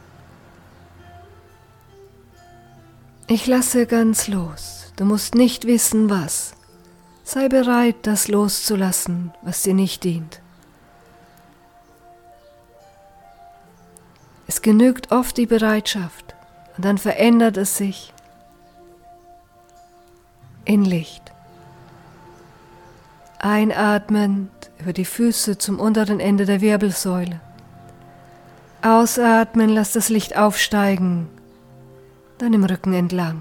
Ich lasse ganz los. Du musst nicht wissen, was. Sei bereit, das loszulassen, was dir nicht dient. Es genügt oft die Bereitschaft und dann verändert es sich in Licht. Einatmend über die Füße zum unteren Ende der Wirbelsäule. Ausatmen, lass das Licht aufsteigen, deinem Rücken entlang.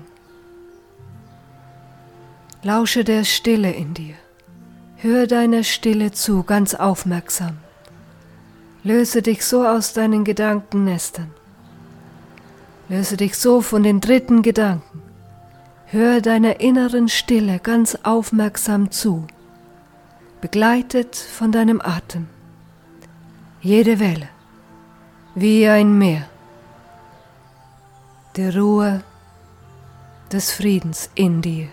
Lausche der Stille in dir. Hör deiner Stille zu, ganz aufmerksam. Löse dich so aus deinen Gedankennestern. Löse dich so von den dritten Gedanken. Hör deiner inneren Stille ganz aufmerksam zu, begleitet von deinem Atem. Jede Welle, wie ein Meer. Der Ruhe, des Friedens in dir.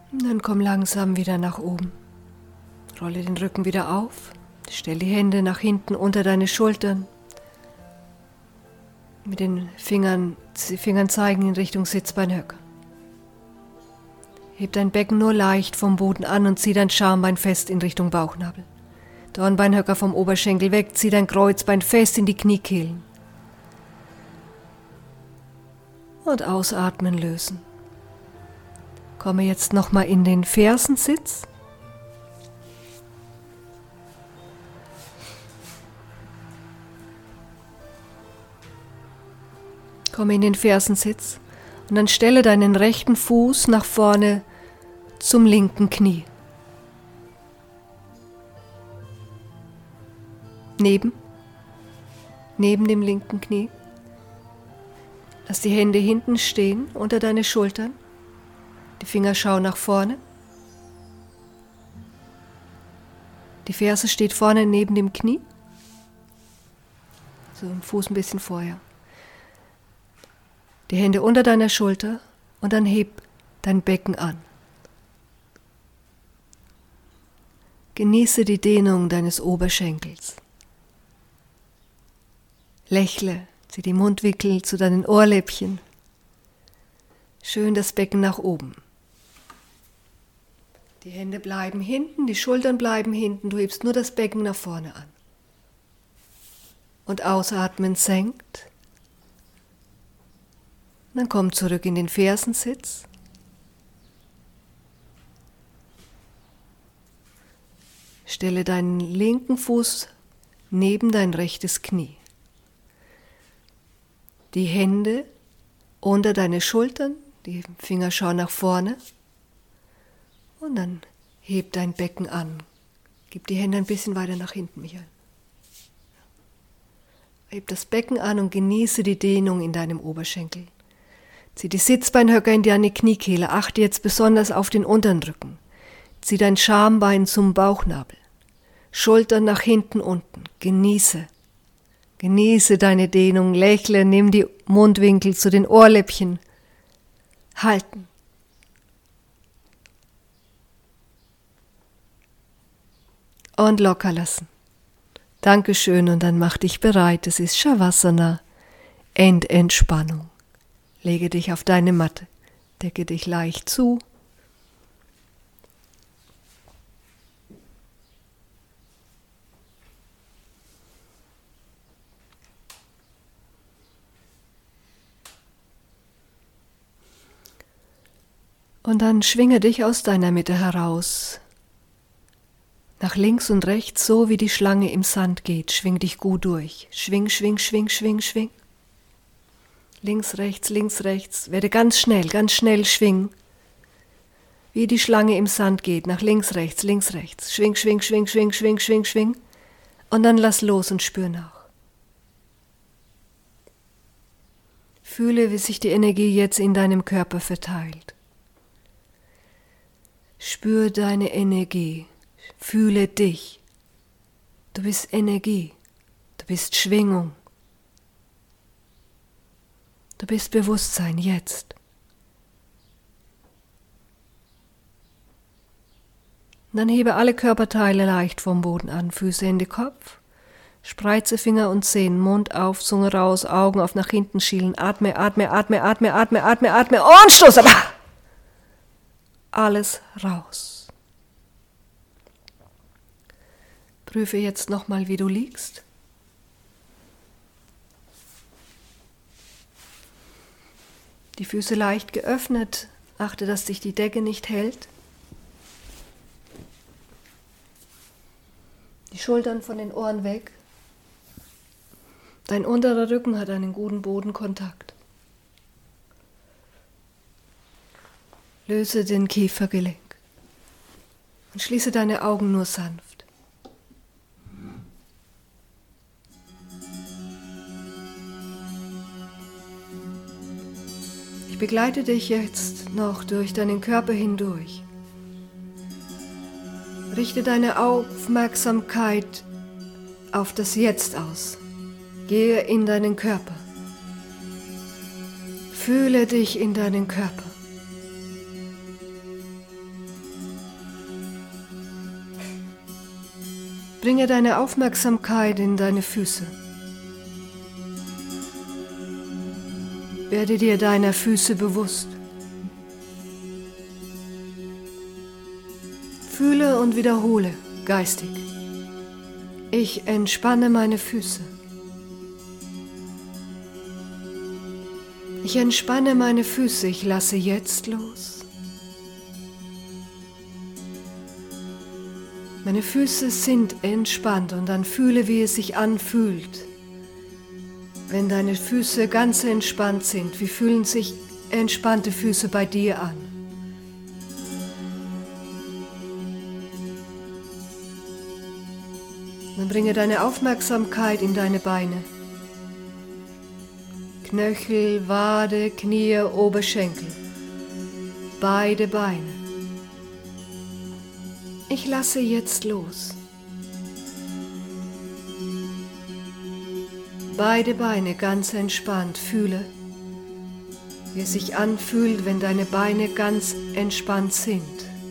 Dann komm langsam wieder nach oben. Rolle den Rücken wieder auf. Stell die Hände nach hinten unter deine Schultern. Mit den Fingern zeigen in Richtung Sitzbeinhöcker. Heb dein Becken nur leicht vom Boden an und zieh dein Schambein fest in Richtung Bauchnabel. Dornbeinhöcker vom Oberschenkel weg, zieh dein Kreuzbein fest in die Kniekehlen. Und ausatmen lösen. Komme jetzt nochmal in den Fersensitz. Komme in den Fersensitz und dann stelle deinen rechten Fuß nach vorne zum linken Knie. Neben dem linken Knie. Lass die Hände hinten stehen unter deine Schultern. Die Finger schauen nach vorne. Die Ferse steht vorne neben dem Knie. So, im Fuß ein bisschen vorher. Die Hände unter deiner Schulter und dann heb dein Becken an. Genieße die Dehnung deines Oberschenkels. Lächle, zieh die Mundwinkel zu deinen Ohrläppchen. Schön das Becken nach oben. Die Hände bleiben hinten, die Schultern bleiben hinten, du hebst nur das Becken nach vorne an. Und ausatmen senkt. Dann komm zurück in den Fersensitz. Stelle deinen linken Fuß neben dein rechtes Knie. Die Hände unter deine Schultern, die Finger schauen nach vorne. Und dann heb dein Becken an. Gib die Hände ein bisschen weiter nach hinten, Michael. Heb das Becken an und genieße die Dehnung in deinem Oberschenkel. Zieh die Sitzbeinhöcker in deine Kniekehle. Achte jetzt besonders auf den unteren Rücken. Zieh dein Schambein zum Bauchnabel. Schultern nach hinten unten. Genieße. Genieße deine Dehnung. Lächle, nimm die Mundwinkel zu den Ohrläppchen. Halten. Und locker lassen. Dankeschön und dann mach dich bereit. Es ist Shavasana, Endentspannung. Lege dich auf deine Matte, decke dich leicht zu. Und dann schwinge dich aus deiner Mitte heraus. Nach links und rechts, so wie die Schlange im Sand geht, schwing dich gut durch. Schwing, schwing, schwing, schwing, schwing. Links, rechts, werde ganz schnell schwingen. Wie die Schlange im Sand geht, nach links, rechts. Schwing, schwing, schwing, schwing, schwing, schwing, schwing. Und dann lass los und spür nach. Fühle, wie sich die Energie jetzt in deinem Körper verteilt. Spür deine Energie. Fühle dich. Du bist Energie. Du bist Schwingung. Du bist Bewusstsein jetzt. Und dann hebe alle Körperteile leicht vom Boden an. Füße, Hände, Kopf. Spreize Finger und Zehen. Mund auf, Zunge raus, Augen auf nach hinten schielen. Atme, atme, atme, atme, atme, atme, atme. Und stoße. Alles raus. Prüfe jetzt nochmal, wie du liegst. Die Füße leicht geöffnet. Achte, dass sich die Decke nicht hält. Die Schultern von den Ohren weg. Dein unterer Rücken hat einen guten Bodenkontakt. Löse den Kiefergelenk und schließe deine Augen nur sanft. Ich begleite dich jetzt noch durch deinen Körper hindurch. Richte deine Aufmerksamkeit auf das Jetzt aus. Gehe in deinen Körper. Fühle dich in deinen Körper. Bringe deine Aufmerksamkeit in deine Füße. Werde dir deiner Füße bewusst. Fühle und wiederhole geistig. Ich entspanne meine Füße. Ich entspanne meine Füße, ich lasse jetzt los. Meine Füße sind entspannt und dann fühle, wie es sich anfühlt, wenn deine Füße ganz entspannt sind. Wie fühlen sich entspannte Füße bei dir an? Dann bringe deine Aufmerksamkeit in deine Beine. Knöchel, Wade, Knie, Oberschenkel. Beide Beine. Ich lasse jetzt los. Beide Beine ganz entspannt. Fühle, wie es sich anfühlt, wenn deine Beine ganz entspannt sind.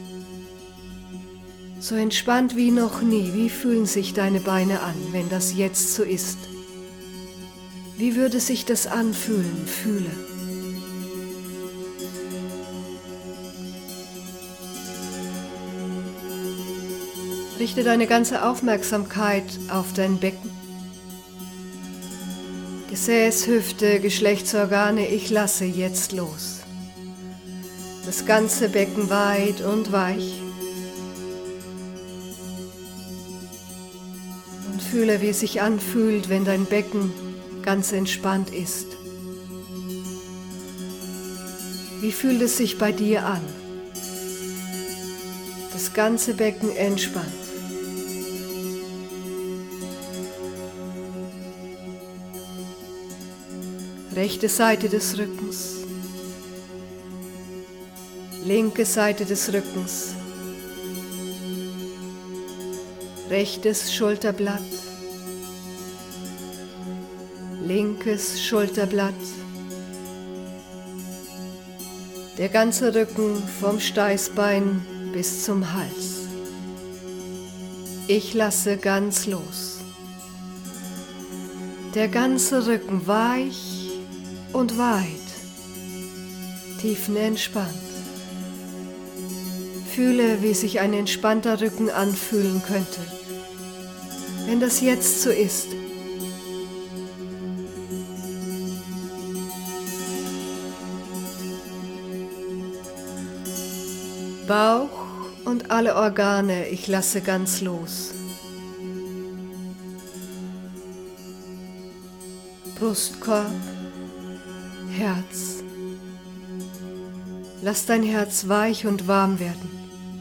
So entspannt wie noch nie. Wie fühlen sich deine Beine an, wenn das jetzt so ist? Wie würde sich das anfühlen? Fühle. Richte deine ganze Aufmerksamkeit auf dein Becken. Gesäß, Hüfte, Geschlechtsorgane, ich lasse jetzt los. Das ganze Becken weit und weich. Und fühle, wie es sich anfühlt, wenn dein Becken ganz entspannt ist. Wie fühlt es sich bei dir an? Das ganze Becken entspannt. Rechte Seite des Rückens, linke Seite des Rückens, rechtes Schulterblatt, linkes Schulterblatt, der ganze Rücken vom Steißbein bis zum Hals. Ich lasse ganz los. Der ganze Rücken weich und weit, tiefenentspannt. Fühle, wie sich ein entspannter Rücken anfühlen könnte, wenn das jetzt so ist. Bauch und alle Organe, ich lasse ganz los. Brustkorb, Herz. Lass dein Herz weich und warm werden.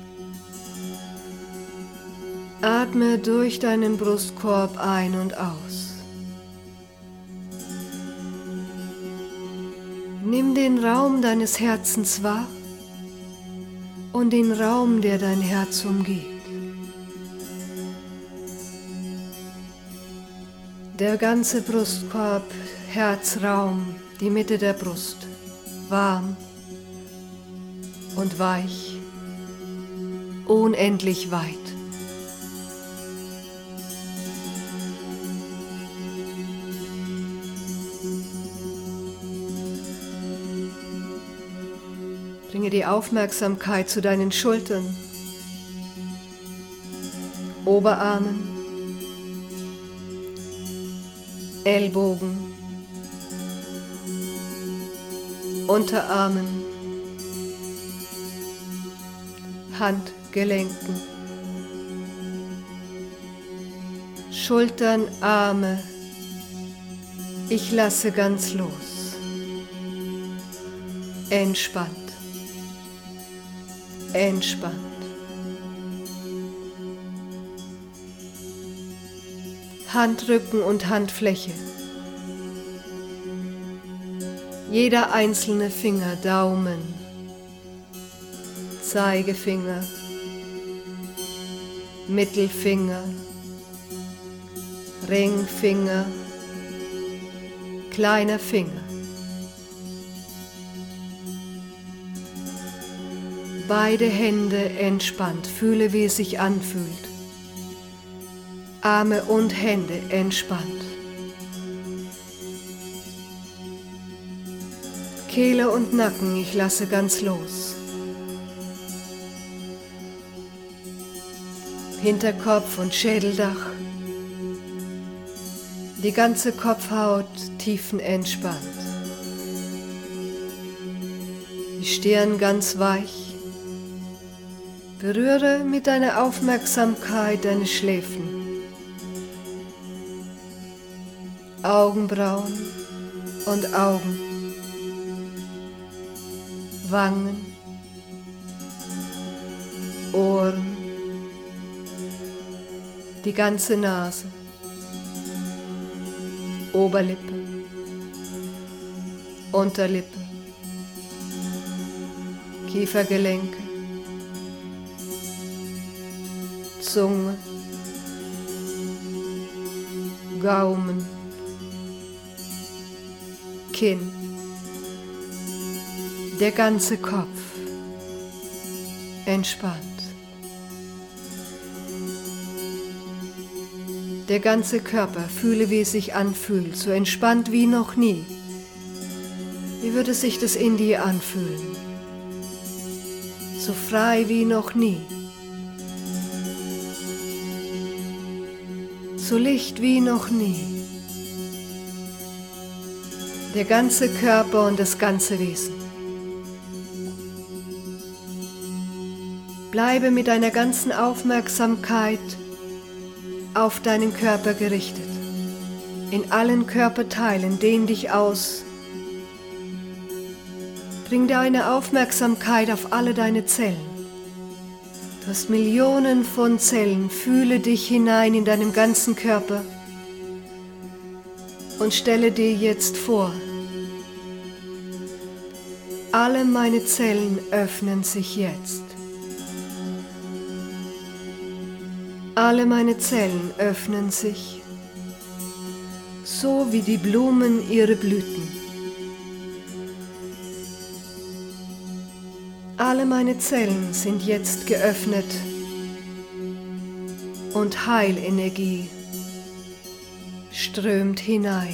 Atme durch deinen Brustkorb ein und aus. Nimm den Raum deines Herzens wahr und den Raum, der dein Herz umgibt. Der ganze Brustkorb, Herzraum, die Mitte der Brust, warm und weich, unendlich weit. Bringe die Aufmerksamkeit zu deinen Schultern, Oberarmen, Ellbogen, Unterarmen, Handgelenken, Schultern, Arme. Ich lasse ganz los. Entspannt. Entspannt. Handrücken und Handfläche. Jeder einzelne Finger, Daumen, Zeigefinger, Mittelfinger, Ringfinger, kleiner Finger. Beide Hände entspannt, fühle, wie es sich anfühlt. Arme und Hände entspannt. Kehle und Nacken, ich lasse ganz los. Hinterkopf und Schädeldach. Die ganze Kopfhaut tiefenentspannt. Die Stirn ganz weich. Berühre mit deiner Aufmerksamkeit deine Schläfen. Augenbrauen und Augen. Wangen. Ohren. Die ganze Nase. Oberlippe. Unterlippe. Kiefergelenke. Zunge. Gaumen. Kinn. Der ganze Kopf entspannt. Der ganze Körper, fühle, wie es sich anfühlt, so entspannt wie noch nie. Wie würde sich das in dir anfühlen? So frei wie noch nie. So licht wie noch nie. Der ganze Körper und das ganze Wesen. Bleibe mit deiner ganzen Aufmerksamkeit auf deinen Körper gerichtet. In allen Körperteilen dehn dich aus. Bring deine Aufmerksamkeit auf alle deine Zellen. Du hast Millionen von Zellen. Fühle dich hinein in deinem ganzen Körper und stelle dir jetzt vor, alle meine Zellen öffnen sich jetzt. Alle meine Zellen öffnen sich, so wie die Blumen ihre Blüten. Alle meine Zellen sind jetzt geöffnet und Heilenergie strömt hinein.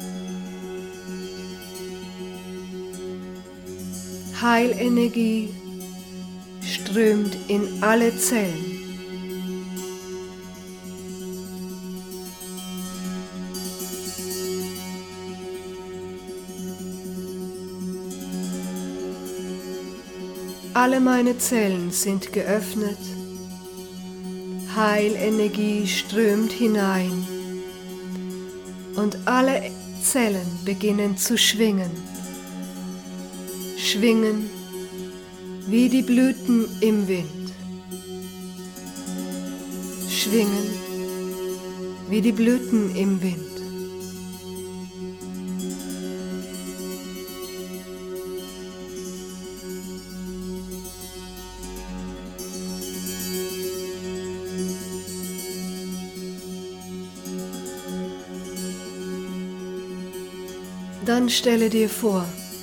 Heilenergie strömt in alle Zellen. Alle meine Zellen sind geöffnet, Heilenergie strömt hinein und alle Zellen beginnen zu schwingen. Schwingen wie die Blüten im Wind. Schwingen wie die Blüten im Wind. Dann stelle dir vor,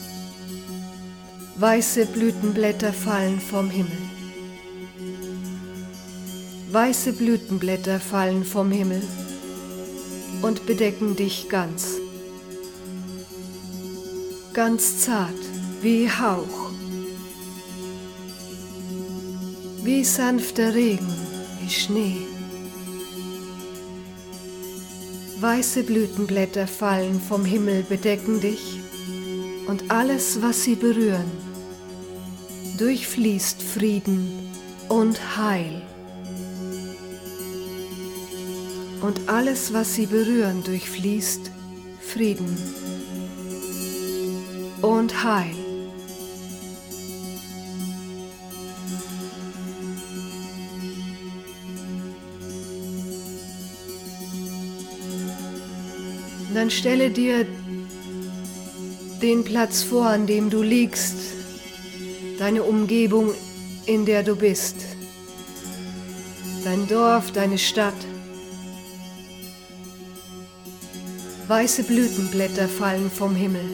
weiße Blütenblätter fallen vom Himmel. Weiße Blütenblätter fallen vom Himmel und bedecken dich ganz. Ganz zart, wie Hauch. Wie sanfter Regen, wie Schnee. Weiße Blütenblätter fallen vom Himmel, bedecken dich und alles, was sie berühren, durchfließt Frieden und Heil. Und alles, was sie berühren, durchfließt Frieden und Heil. Dann stelle dir den Platz vor, an dem du liegst, deine Umgebung, in der du bist, dein Dorf, deine Stadt. Weiße Blütenblätter fallen vom Himmel.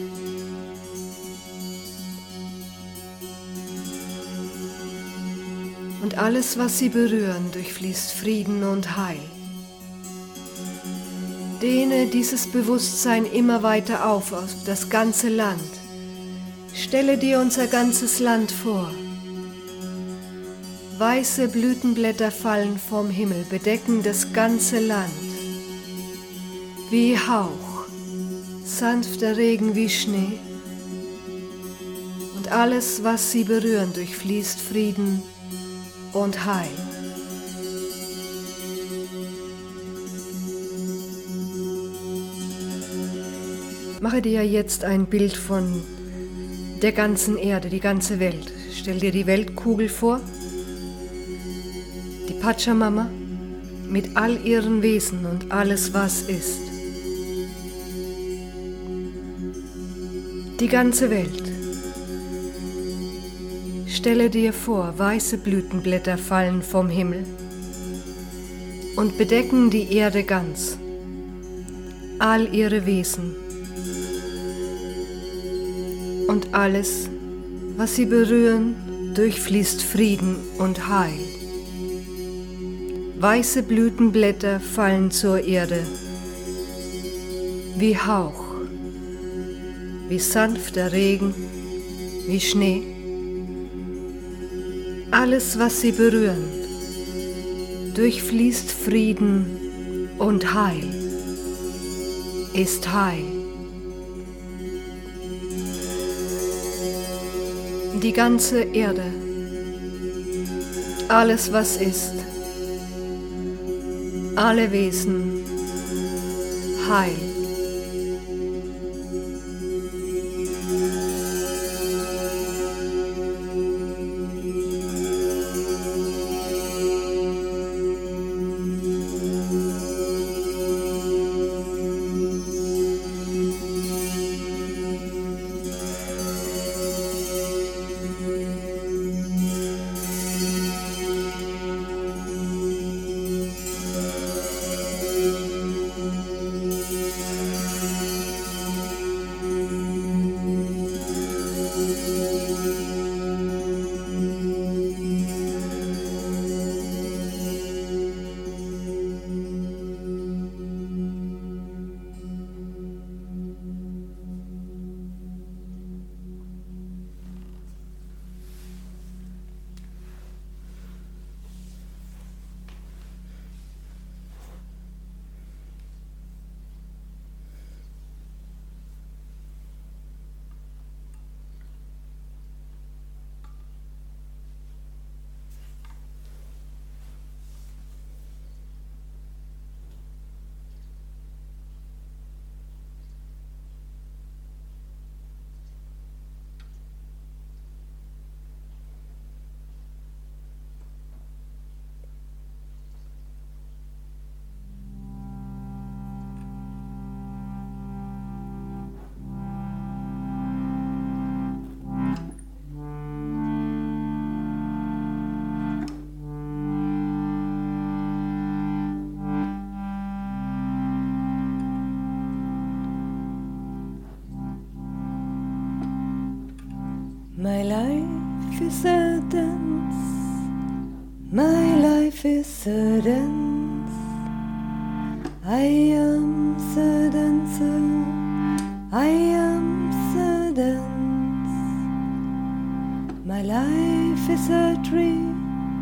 Und alles, was sie berühren, durchfließt Frieden und Heil. Dehne dieses Bewusstsein immer weiter auf das ganze Land. Stelle dir unser ganzes Land vor. Weiße Blütenblätter fallen vom Himmel, bedecken das ganze Land. Wie Hauch, sanfter Regen wie Schnee. Und alles, was sie berühren, durchfließt Frieden und Heil. Mache dir jetzt ein Bild von der ganzen Erde, die ganze Welt. Stell dir die Weltkugel vor, die Pachamama mit all ihren Wesen und alles, was ist. Die ganze Welt. Stelle dir vor, weiße Blütenblätter fallen vom Himmel und bedecken die Erde ganz, all ihre Wesen. Und alles, was sie berühren, durchfließt Frieden und Heil. Weiße Blütenblätter fallen zur Erde, wie Hauch, wie sanfter Regen, wie Schnee. Alles, was sie berühren, durchfließt Frieden und Heil, ist Heil. Die ganze Erde, alles was ist, alle Wesen, Heil. My life is a dance, my life is a dance. I am the dancer, I am the dance. My life is a dream,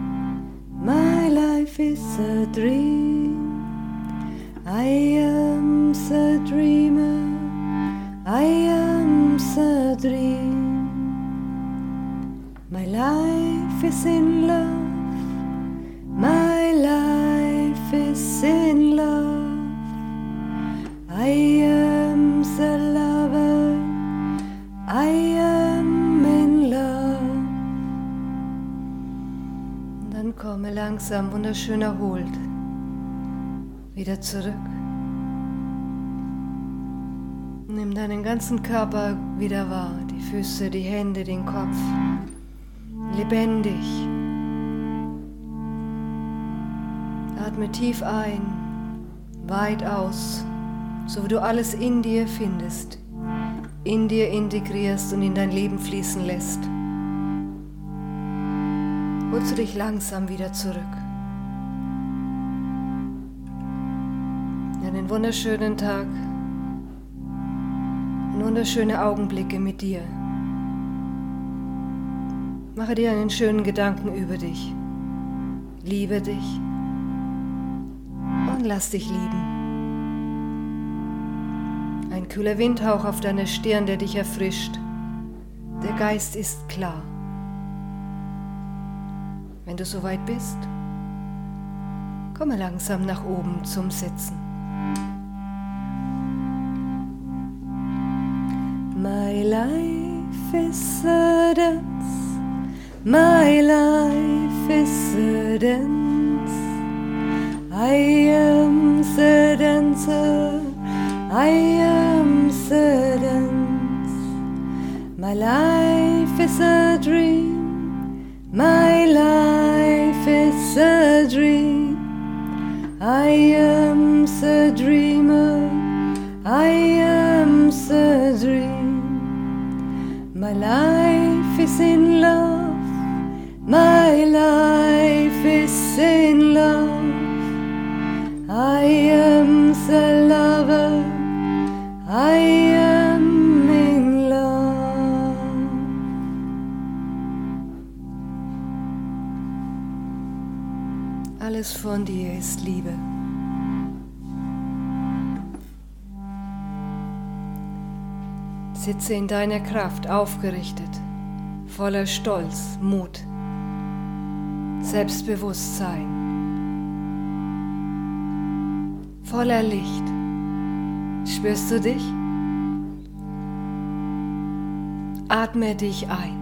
my life is a dream. I am the dreamer, I am the dream. My life is in love, my life is in love. I am the lover, I am in love. Und dann komme langsam, wunderschön erholt, wieder zurück. Nimm deinen ganzen Körper wieder wahr, die Füße, die Hände, den Kopf. Lebendig. Atme tief ein, weit aus, so wie du alles in dir findest, in dir integrierst und in dein Leben fließen lässt. Holst du dich langsam wieder zurück. Deinen einen wunderschönen Tag und wunderschöne Augenblicke mit dir. Mache dir einen schönen Gedanken über dich. Liebe dich und lass dich lieben. Ein kühler Windhauch auf deiner Stirn, der dich erfrischt. Der Geist ist klar. Wenn du soweit bist, komme langsam nach oben zum Sitzen. My life is a dance. My life is a dance. I am the dancer. I am the dance. My life is a dream. My life is a dream. I am the dreamer. I am the dream. My life is in love. My life is in love. I am the lover. I am in love. Alles von dir ist Liebe. Sitze in deiner Kraft aufgerichtet, voller Stolz, Mut, Selbstbewusstsein, voller Licht. Spürst du dich? Atme dich ein.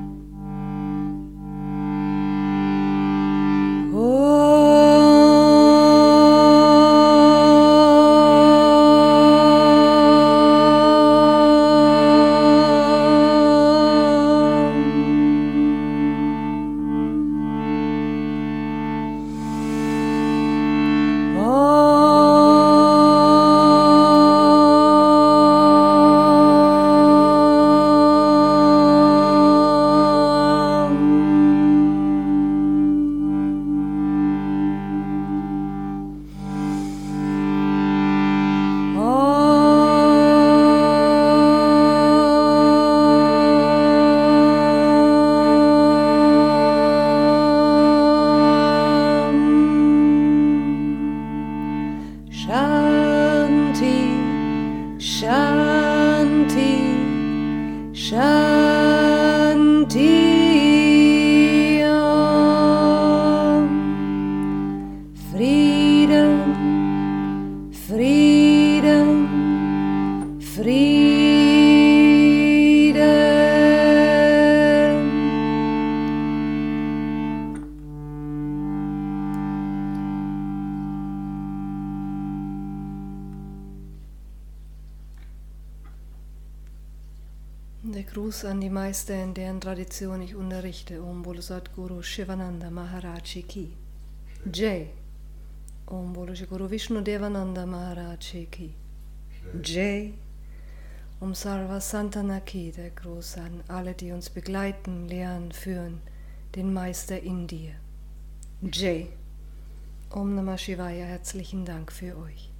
Der Gruß an die Meister, in deren Tradition ich unterrichte. Om Bolo Sadguru Shivananda Maharaj Ki. Jai. Om Bolo Guru Vishnu Devananda Maharaj Ki. Jai. Om Sarva Santana Ki. Der Gruß an alle, die uns begleiten, lehren, führen, den Meister in dir. Jai. Om Namah Shivaya. Herzlichen Dank für euch.